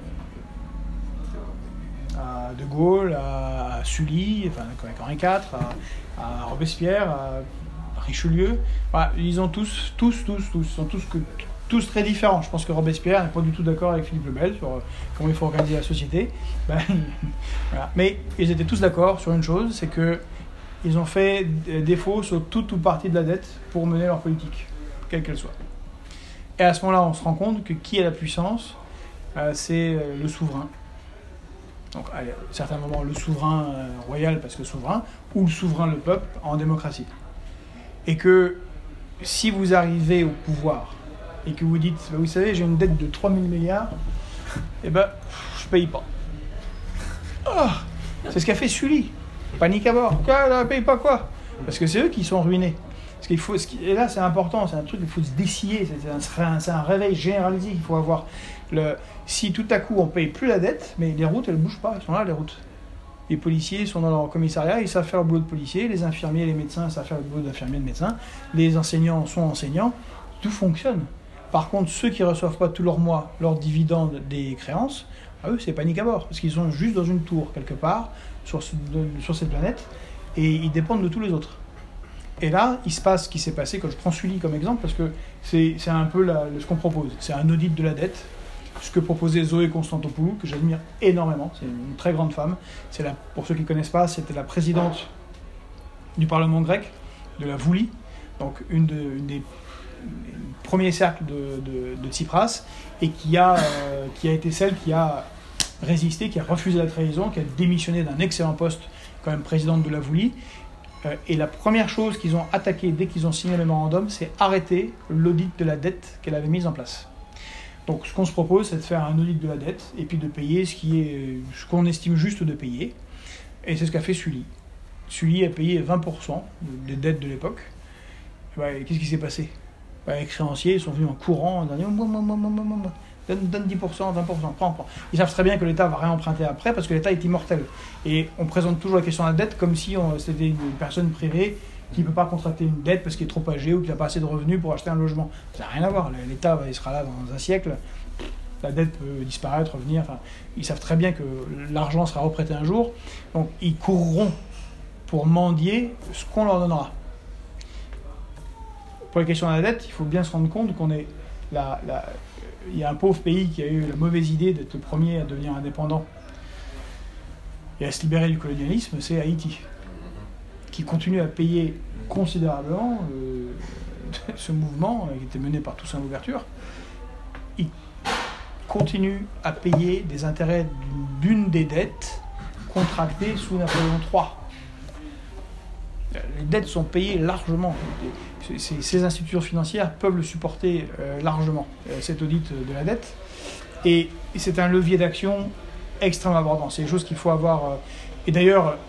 à De Gaulle, à, à Sully, enfin avec Henri quatre, à, à Robespierre, à Richelieu. Voilà, ils ont tous, tous, tous, tous, sont tous, que, tous très différents. Je pense que Robespierre n'est pas du tout d'accord avec Philippe le Bel sur euh, comment il faut organiser la société. Ben, voilà. Mais ils étaient tous d'accord sur une chose, c'est que ils ont fait défaut sur toute ou partie de la dette pour mener leur politique, quelle qu'elle soit. Et à ce moment-là, on se rend compte que qui a la puissance, euh, c'est euh, le souverain. Donc, à certains moments, le souverain euh, royal, parce que souverain, ou le souverain, le peuple, en démocratie. Et que si vous arrivez au pouvoir et que vous dites, bah, vous savez, j'ai une dette de trois mille milliards, eh ben, je paye pas. Oh, c'est ce qu'a fait Sully. Panique à bord. Quoi, ne paye pas quoi? Parce que c'est eux qui sont ruinés. Parce qu'il faut, ce qui, et là, c'est important, c'est un truc qu'il faut se dessiller, c'est un, c'est un réveil généralisé qu'il faut avoir. Le, si tout à coup on ne paye plus la dette, mais les routes, elles ne bougent pas, elles sont là, les routes. Les policiers sont dans leur commissariat, ils savent faire le boulot de policier, les infirmiers, les médecins savent faire le boulot d'infirmiers et de médecins, les enseignants sont enseignants, tout fonctionne. Par contre, ceux qui ne reçoivent pas tous leurs mois leurs dividendes des créances, à eux, c'est panique à bord, parce qu'ils sont juste dans une tour, quelque part, sur, ce, de, sur cette planète, et ils dépendent de tous les autres. Et là, il se passe ce qui s'est passé, quand je prends Sully comme exemple, parce que c'est, c'est un peu la, ce qu'on propose. C'est un audit de la dette, ce que proposait Zoé Constantopoulou, que j'admire énormément, c'est une très grande femme. C'est la, pour ceux qui ne connaissent pas, c'était la présidente du Parlement grec, de la Voulie, donc une, de, une des une premiers cercles de, de, de Tsipras, et qui a, euh, qui a été celle qui a résisté, qui a refusé la trahison, qui a démissionné d'un excellent poste, quand même présidente de la Voulie. Et la première chose qu'ils ont attaquée dès qu'ils ont signé le mémorandum, c'est arrêter l'audit de la dette qu'elle avait mise en place. Donc ce qu'on se propose, c'est de faire un audit de la dette et puis de payer ce, qui est, ce qu'on estime juste de payer. Et c'est ce qu'a fait Sully. Sully a payé vingt pour cent des dettes de l'époque. Ben, qu'est-ce qui s'est passé? Ben, les créanciers ils sont venus en courant en disant donne, donne dix pour cent, vingt pour cent, prends, prends. Ils savent très bien que l'État va réemprunter après parce que l'État est immortel. Et on présente toujours la question de la dette comme si on, c'était une personne privée qui ne peut pas contracter une dette parce qu'il est trop âgé ou qu'il n'a pas assez de revenus pour acheter un logement. Ça n'a rien à voir. L'État il sera là dans un siècle. La dette peut disparaître, revenir. Enfin, ils savent très bien que l'argent sera reprêté un jour. Donc ils courront pour mendier ce qu'on leur donnera. Pour la question de la dette, il faut bien se rendre compte qu'on est... La, la, il y a un pauvre pays qui a eu la mauvaise idée d'être le premier à devenir indépendant et à se libérer du colonialisme, c'est Haïti, qui continue à payer considérablement euh, ce mouvement qui était mené par Toussaint Louverture. Il continue à payer des intérêts d'une des dettes contractées sous Napoléon trois. Les dettes sont payées largement. Ces, ces institutions financières peuvent le supporter euh, largement, euh, cet audit de la dette. Et, et c'est un levier d'action extrêmement important. C'est des choses qu'il faut avoir. Euh, et d'ailleurs,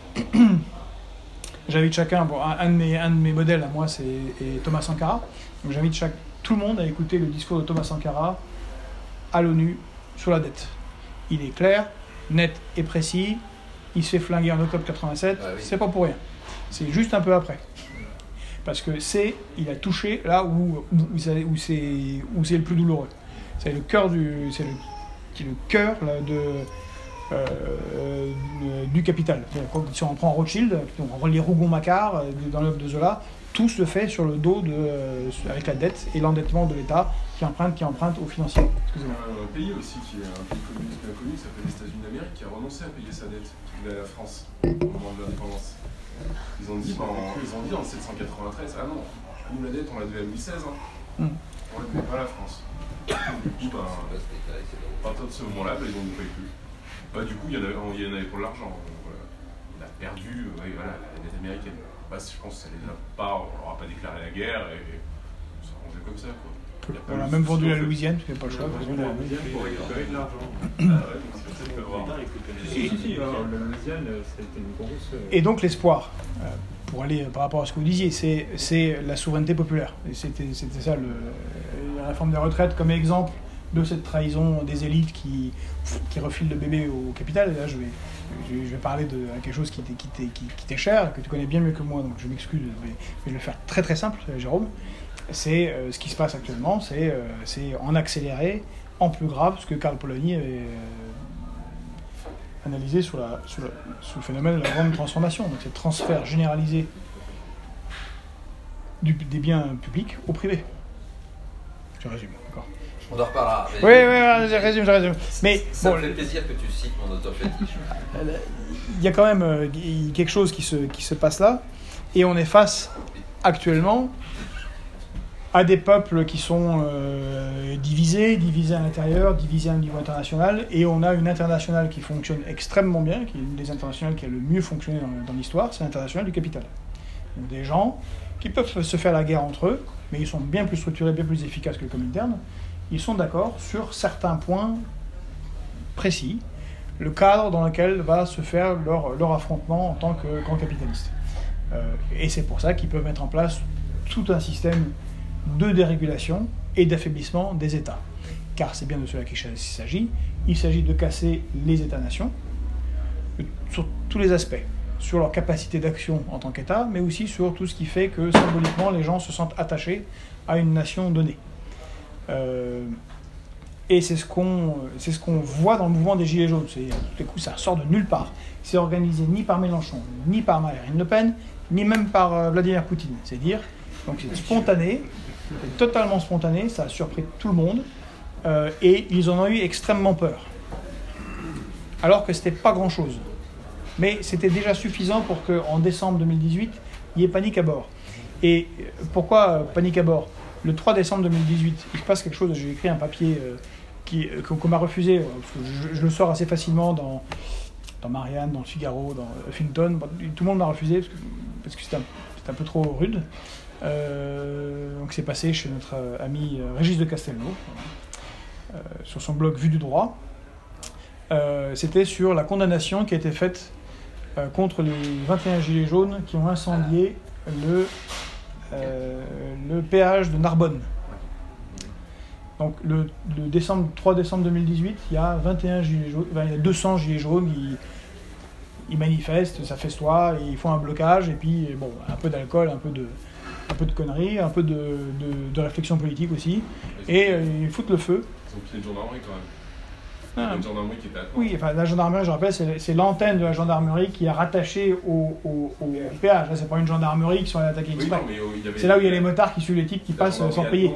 j'invite chacun, bon, un, un, de mes, un de mes modèles à moi, c'est Thomas Sankara. Donc j'invite chaque, tout le monde à écouter le discours de Thomas Sankara à l'ONU sur la dette. Il est clair, net et précis. Il se fait flinguer en octobre quatre-vingt-sept. Ah oui. C'est pas pour rien. C'est juste un peu après. Parce que c'est, il a touché là où, où, où, c'est, où, c'est, où c'est le plus douloureux. C'est le cœur du, c'est le, c'est le cœur là, de, euh, euh, du capital. Si on prend Rothschild, on prend les Rougon-Macquart dans l'œuvre de Zola, tout se fait sur le dos de, euh, avec la dette et l'endettement de l'État qui emprunte, qui emprunte aux financiers. Excusez-moi. Un pays aussi qui est un pays communiste bien connu, qui s'appelle les États-Unis d'Amérique, qui a renoncé à payer sa dette, qui voulait la France au moment de l'indépendance. Ils ont dit, ben, ils ont dit en sept cent quatre-vingt-treize, ah non, nous la dette on la devait à Louis seize, hein. Mm. On la devait pas à la France. Du coup, ben, à partir de ce moment-là, ben, ils n'en payaient plus. Bah, du coup, il y, en avait, il y en avait pour l'argent. Voilà. Il a perdu ouais, voilà, la dette américaine. Bah, je pense que ça les a pas, on leur a pas déclaré la guerre et ça rangeait comme ça, quoi. On a même vendu la Louisiane, parce qu'il n'y a pas le choix. On a vendu la Louisiane pour récupérer de l'argent. Ah ouais, donc c'est ça que voir. Si, si, la Louisiane, c'était une grosse... Et donc l'espoir, euh, pour aller par rapport à ce que vous disiez, c'est, c'est la souveraineté populaire. Et c'était, c'était ça, le, la réforme des retraites, comme exemple de cette trahison des élites qui, qui refilent le bébé au capital. Et là, je vais, je vais parler de quelque chose qui t'est, qui, t'est, qui, qui t'est cher, que tu connais bien mieux que moi, donc je m'excuse, mais, mais je vais le faire très très simple, Jérôme. C'est euh, ce qui se passe actuellement, c'est, euh, c'est en accéléré, en plus grave, ce que Karl Polanyi avait euh, analysé sur, la, sur, la, sur le phénomène de la grande transformation. Donc c'est le transfert généralisé du, des biens publics au privé. Je résume, d'accord. On en reparlera. Oui, oui, je résume, je résume. Mais ça bon, me fait plaisir que tu cites mon auteur fétiche. Il y a quand même euh, quelque chose qui se, qui se passe là, et on est face actuellement à des peuples qui sont euh, divisés, divisés à l'intérieur, divisés à un niveau international, et on a une internationale qui fonctionne extrêmement bien, qui est une des internationales qui a le mieux fonctionné dans, dans l'histoire, c'est l'internationale du capital. Donc des gens qui peuvent se faire la guerre entre eux, mais ils sont bien plus structurés, bien plus efficaces que le Comintern. Ils sont d'accord sur certains points précis, le cadre dans lequel va se faire leur, leur affrontement en tant que grand capitaliste. Euh, et c'est pour ça qu'ils peuvent mettre en place tout un système de dérégulation et d'affaiblissement des États. Car c'est bien de cela qu'il s'agit. Il s'agit de casser les États-nations sur tous les aspects, sur leur capacité d'action en tant qu'État, mais aussi sur tout ce qui fait que symboliquement les gens se sentent attachés à une nation donnée. Euh, et c'est ce qu'on c'est ce qu'on voit dans le mouvement des Gilets jaunes. C'est, tout à coup, ça sort de nulle part. C'est organisé ni par Mélenchon, ni par Marine Le Pen, ni même par euh, Vladimir Poutine. C'est dire, donc c'est spontané, c'est totalement spontané, ça a surpris tout le monde, euh, et ils en ont eu extrêmement peur. Alors que c'était pas grand-chose. Mais c'était déjà suffisant pour qu'en décembre deux mille dix-huit, il y ait panique à bord. Et pourquoi euh, panique à bord ? Le trois décembre deux mille dix-huit, il se passe quelque chose, j'ai écrit un papier euh, qui, euh, qu'on m'a refusé, euh, parce que je, je le sors assez facilement dans, dans Marianne, dans le Figaro, dans Huffington. Bon, tout le monde m'a refusé parce que, parce que c'était, un, c'était un peu trop rude. Euh, donc c'est passé chez notre euh, ami euh, Régis de Castelnau, euh, sur son blog Vue du droit. Euh, c'était sur la condamnation qui a été faite euh, contre les vingt et un gilets jaunes qui ont incendié le... Euh, le péage de Narbonne. Donc le, le décembre, trois décembre deux mille dix-huit, il y a vingt et un gilets jaunes, enfin, il y a deux cents gilets jaunes, ils, ils manifestent, ça festoie, ils font un blocage, et puis bon, un peu d'alcool, un peu de, un peu de conneries, un peu de, de, de réflexion politique aussi, et euh, ils foutent le feu. Ils ont pris une gendarmerie quand même. Ah, une gendarmerie qui était à oui, enfin, la gendarmerie, je rappelle, c'est, c'est l'antenne de la gendarmerie qui est rattachée au, au, au péage. Là, c'est pas une gendarmerie qui sont allés attaquer exprès. Oui, mais, c'est là où il y a les motards qui suivent les types qui passent sans payer.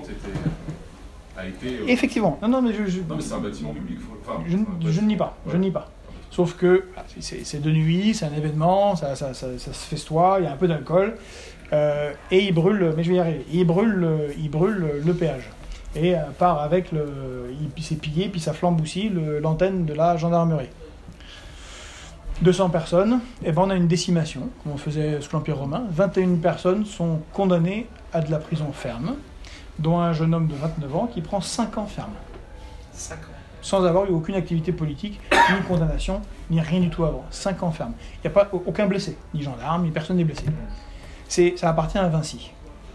A été, euh... Effectivement. Non, non, mais je, je, non, mais c'est un bâtiment public. Enfin, je, je, je ne nie pas. Ouais. Je ne nie pas. Sauf que c'est, c'est de nuit, c'est un événement, ça, ça, ça, ça se festoie, il y a un peu d'alcool, euh, et ils brûlent. Mais je vais y arriver. Ils brûlent, ils brûlent le péage. Et euh, part avec le. Il s'est pillé, puis ça flambe aussi le, l'antenne de la gendarmerie. deux cents personnes, et ben on a une décimation, comme on faisait sous l'Empire romain. vingt et une personnes sont condamnées à de la prison ferme, dont un jeune homme de vingt-neuf ans qui prend cinq ans ferme. cinq ans. Sans avoir eu aucune activité politique, ni condamnation, ni rien du tout avant. cinq ans ferme. Il n'y a pas aucun blessé, ni gendarme, ni personne n'est blessé. C'est, ça appartient à Vinci.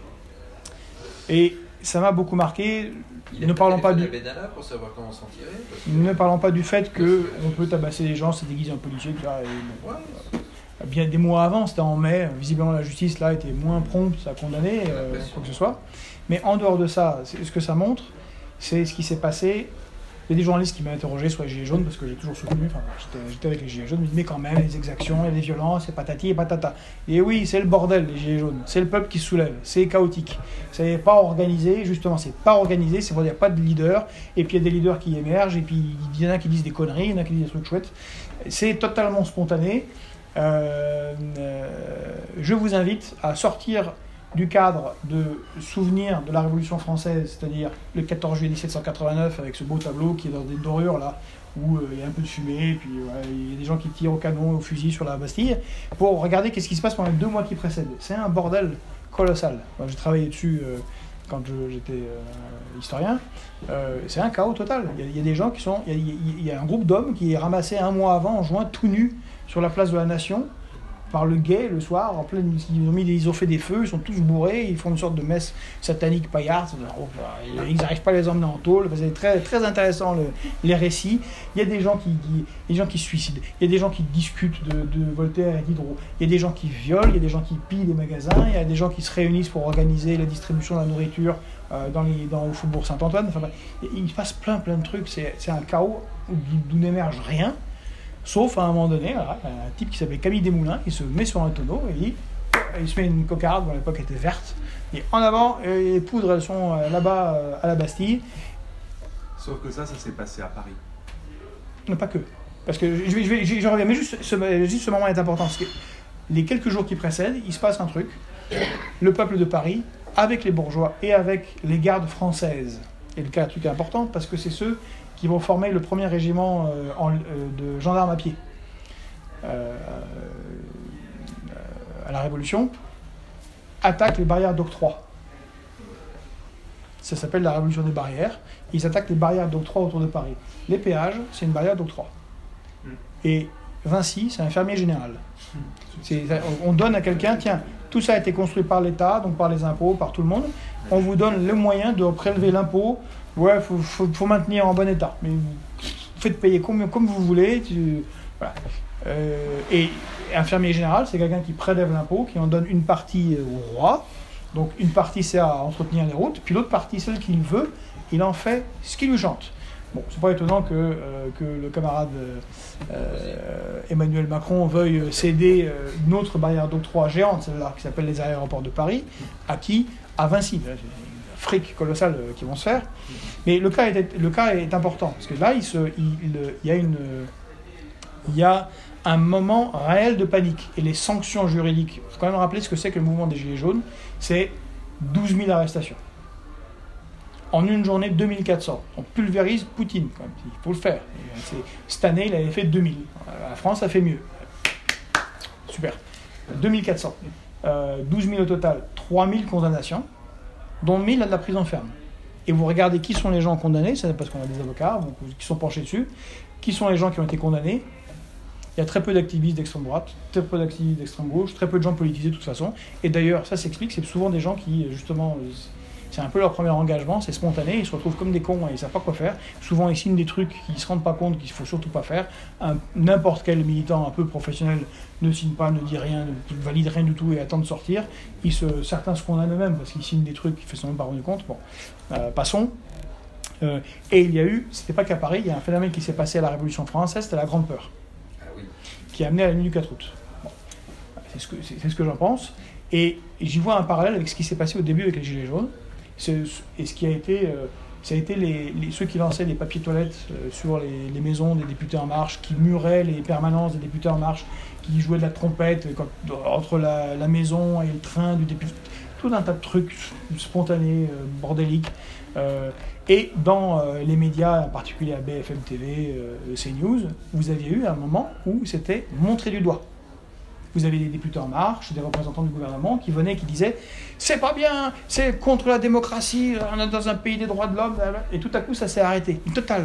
Et ça m'a beaucoup marqué. Il ne parlons pas du. Pour savoir comment s'en tirer, parce que... Ne parlons pas du fait que on peut tabasser les gens, se déguiser en policier, et cetera. Et bon, ouais. Bien des mois avant, c'était en mai. Visiblement, la justice là était moins prompte à condamner euh, quoi que ce soit. Mais en dehors de ça, c'est, ce que ça montre, c'est ce qui s'est passé. Il y a des journalistes qui m'ont interrogé sur les Gilets jaunes, parce que j'ai toujours soutenu, enfin, j'étais, j'étais avec les Gilets jaunes, mais quand même, les exactions, il y a des violences, et patati et patata. Et oui, c'est le bordel, les Gilets jaunes. C'est le peuple qui se soulève. C'est chaotique. C'est pas organisé, justement, c'est pas organisé, c'est vrai, il n'y a pas de leader, et puis il y a des leaders qui émergent, et puis il y en a qui disent des conneries, il y en a qui disent des trucs chouettes. C'est totalement spontané. Euh, euh, je vous invite à sortir du cadre de souvenirs de la Révolution française, c'est-à-dire le quatorze juillet dix-sept cent quatre-vingt-neuf, avec ce beau tableau qui est dans des dorures là, où euh, il y a un peu de fumée, puis ouais, il y a des gens qui tirent au canon et au fusil sur la Bastille, pour regarder qu'est-ce qui se passe pendant les deux mois qui précèdent. C'est un bordel colossal. Moi, j'ai travaillé dessus euh, quand je, j'étais euh, historien. Euh, c'est un chaos total. Il y, a, il y a des gens qui sont... Il y a, il y a un groupe d'hommes qui est ramassé un mois avant, en juin, tout nu, sur la place de la Nation, par le guet le soir, en plein, ils ont, mis, ils ont fait des feux, ils sont tous bourrés, ils font une sorte de messe satanique paillarde, ils n'arrivent pas à les emmener en tôle, c'est très, très intéressant le, les récits. Il y a des gens qui, qui, des gens qui se suicident, il y a des gens qui discutent de, de Voltaire et Diderot, il y a des gens qui violent, il y a des gens qui pillent des magasins, il y a des gens qui se réunissent pour organiser la distribution de la nourriture euh, dans, les, dans le faubourg Saint-Antoine. Enfin, il se passe plein plein de trucs, c'est, c'est un chaos d'où n'émerge rien. Sauf à un moment donné, voilà, un type qui s'appelle Camille Desmoulins qui se met sur un tonneau et dit il se met une cocarde, bon, à l'époque elle était verte, et en avant, et les poudres elles sont euh, là-bas euh, à la Bastille. Sauf que ça, ça s'est passé à Paris. Non, pas que. Parce que je, vais, je, vais, je, je reviens, mais juste ce, juste ce moment est important. Parce que les quelques jours qui précèdent, il se passe un truc. Le peuple de Paris, avec les bourgeois et avec les gardes françaises, et le cas truc important parce que c'est ceux qui vont former le premier régiment euh, en, euh, de gendarmes à pied euh, euh, à la Révolution, attaquent les barrières d'octroi. Ça s'appelle la révolution des barrières. Ils attaquent les barrières d'octroi autour de Paris. Les péages, c'est une barrière d'octroi. Et Vinci, c'est un fermier général. C'est, on donne à quelqu'un, tiens, tout ça a été construit par l'État, donc par les impôts, par tout le monde. On vous donne le moyen de prélever l'impôt. Ouais, il faut, faut, faut maintenir en bon état. Mais vous faites payer comme, comme vous voulez. Tu, voilà. euh, et un fermier général, c'est quelqu'un qui prélève l'impôt, qui en donne une partie au roi. Donc une partie, c'est à entretenir les routes. Puis l'autre partie, celle qu'il veut, il en fait ce qu'il lui chante. Bon, c'est pas étonnant que, euh, que le camarade euh, Emmanuel Macron veuille céder euh, une autre barrière d'octroi géante, celle-là, qui s'appelle les aéroports de Paris, à qui? À Vinci. C'est une fric colossale euh, qui vont se faire. Mais le cas est, le cas est important, parce que là, il, se, il, il, il, y a une, il y a un moment réel de panique. Et les sanctions juridiques, il faut quand même rappeler ce que c'est que le mouvement des Gilets jaunes, c'est douze mille arrestations. En une journée, deux mille quatre cents. On pulvérise Poutine, quand même. Il faut le faire. C'est, cette année, il avait fait deux mille. La France a fait mieux. Super. deux mille quatre cents. Euh, douze mille au total. trois mille condamnations, dont mille à de la prison ferme. Et vous regardez qui sont les gens condamnés, c'est parce qu'on a des avocats donc, qui sont penchés dessus. Qui sont les gens qui ont été condamnés? Il y a très peu d'activistes d'extrême droite, très peu d'activistes d'extrême gauche, très peu de gens politisés de toute façon. Et d'ailleurs, ça s'explique, c'est souvent des gens qui, justement, c'est un peu leur premier engagement, c'est spontané, ils se retrouvent comme des cons et ils ne savent pas quoi faire. Souvent, ils signent des trucs qu'ils ne se rendent pas compte qu'il ne faut surtout pas faire. Un, n'importe quel militant un peu professionnel ne signe pas, ne dit rien, ne valide rien du tout et attend de sortir. Ils se, certains se condamnent eux-mêmes parce qu'ils signent des trucs qu'ils ne se sont même pas rendus compte. Bon, euh, passons. Euh, et il y a eu, c'était pas qu'à Paris, il y a un phénomène qui s'est passé à la Révolution française, c'était la Grande Peur, qui a amené à la nuit du quatre août. Bon. C'est, ce que, c'est, c'est ce que j'en pense. Et j'y vois un parallèle avec ce qui s'est passé au début avec les Gilets jaunes. C'est, et ce qui a été, euh, ça a été les, les, ceux qui lançaient les papiers toilettes euh, sur les, les maisons des députés En Marche, qui muraient les permanences des députés En Marche, qui jouaient de la trompette quand, entre la, la maison et le train du député. Tout un tas de trucs spontanés, euh, bordéliques. Euh, et dans euh, les médias, en particulier à B F M T V, euh, CNews, vous aviez eu un moment où c'était montré du doigt. Vous avez des députés En Marche, des représentants du gouvernement qui venaient, qui disaient « c'est pas bien, c'est contre la démocratie, on est dans un pays des droits de l'homme », et tout à coup ça s'est arrêté, total.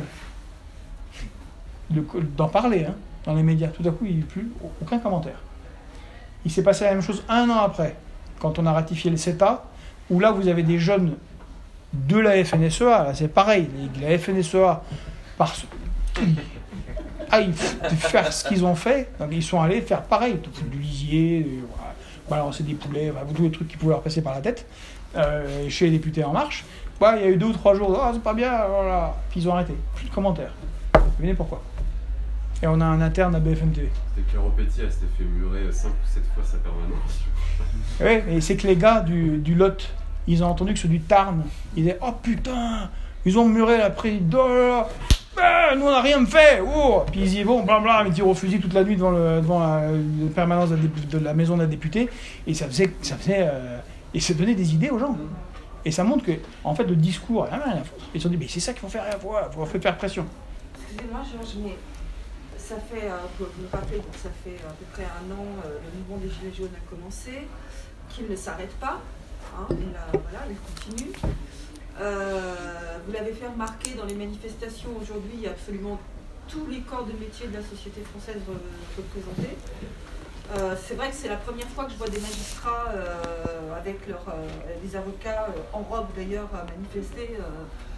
De, d'en parler hein, dans les médias, tout à coup il n'y a eu plus aucun commentaire. Il s'est passé la même chose un an après, quand on a ratifié le CETA, où là vous avez des jeunes de la F N S E A, là c'est pareil, la F N S E A, par aillent faire ce qu'ils ont fait, donc ils sont allés faire pareil, du lisier, voilà, balancer des poulets, voilà, tous les trucs qui pouvaient leur passer par la tête, euh, chez les députés En Marche. Bah, il y a eu deux ou trois jours, ah, c'est pas bien, voilà, puis ils ont arrêté, plus de commentaires. Devinez pourquoi. Et on a un interne à B F M T V. C'était que Ropetti, elle s'était fait murer cinq ou sept fois sa permanence. Oui, et c'est que les gars du, du Lot, ils ont entendu que ceux du Tarn, ils disaient oh putain, ils ont muré la présidente, ben, nous on n'a rien fait, oh. Puis ils y vont, blablabla, ils tirent au fusil toute la nuit devant, le, devant la, la permanence de la, de la maison d'un député, et ça faisait, ça faisait, euh, et ça donnait des idées aux gens. Et ça montre que, en fait, le discours, rien à foutre. Ils se sont dit, mais c'est ça qu'il faut faire, il faut, faut faire pression. Excusez-moi, Georges, mais ça fait, euh, vous me rappelez, ça fait à peu près un an, euh, le mouvement des Gilets jaunes a commencé, qu'il ne s'arrête pas, hein, et là, voilà, il continue. Euh, vous l'avez fait remarquer dans les manifestations aujourd'hui, il y a absolument tous les corps de métier de la société française représentés. Euh, c'est vrai que c'est la première fois que je vois des magistrats euh, avec leurs, euh, des avocats euh, en robe d'ailleurs à manifester. Euh,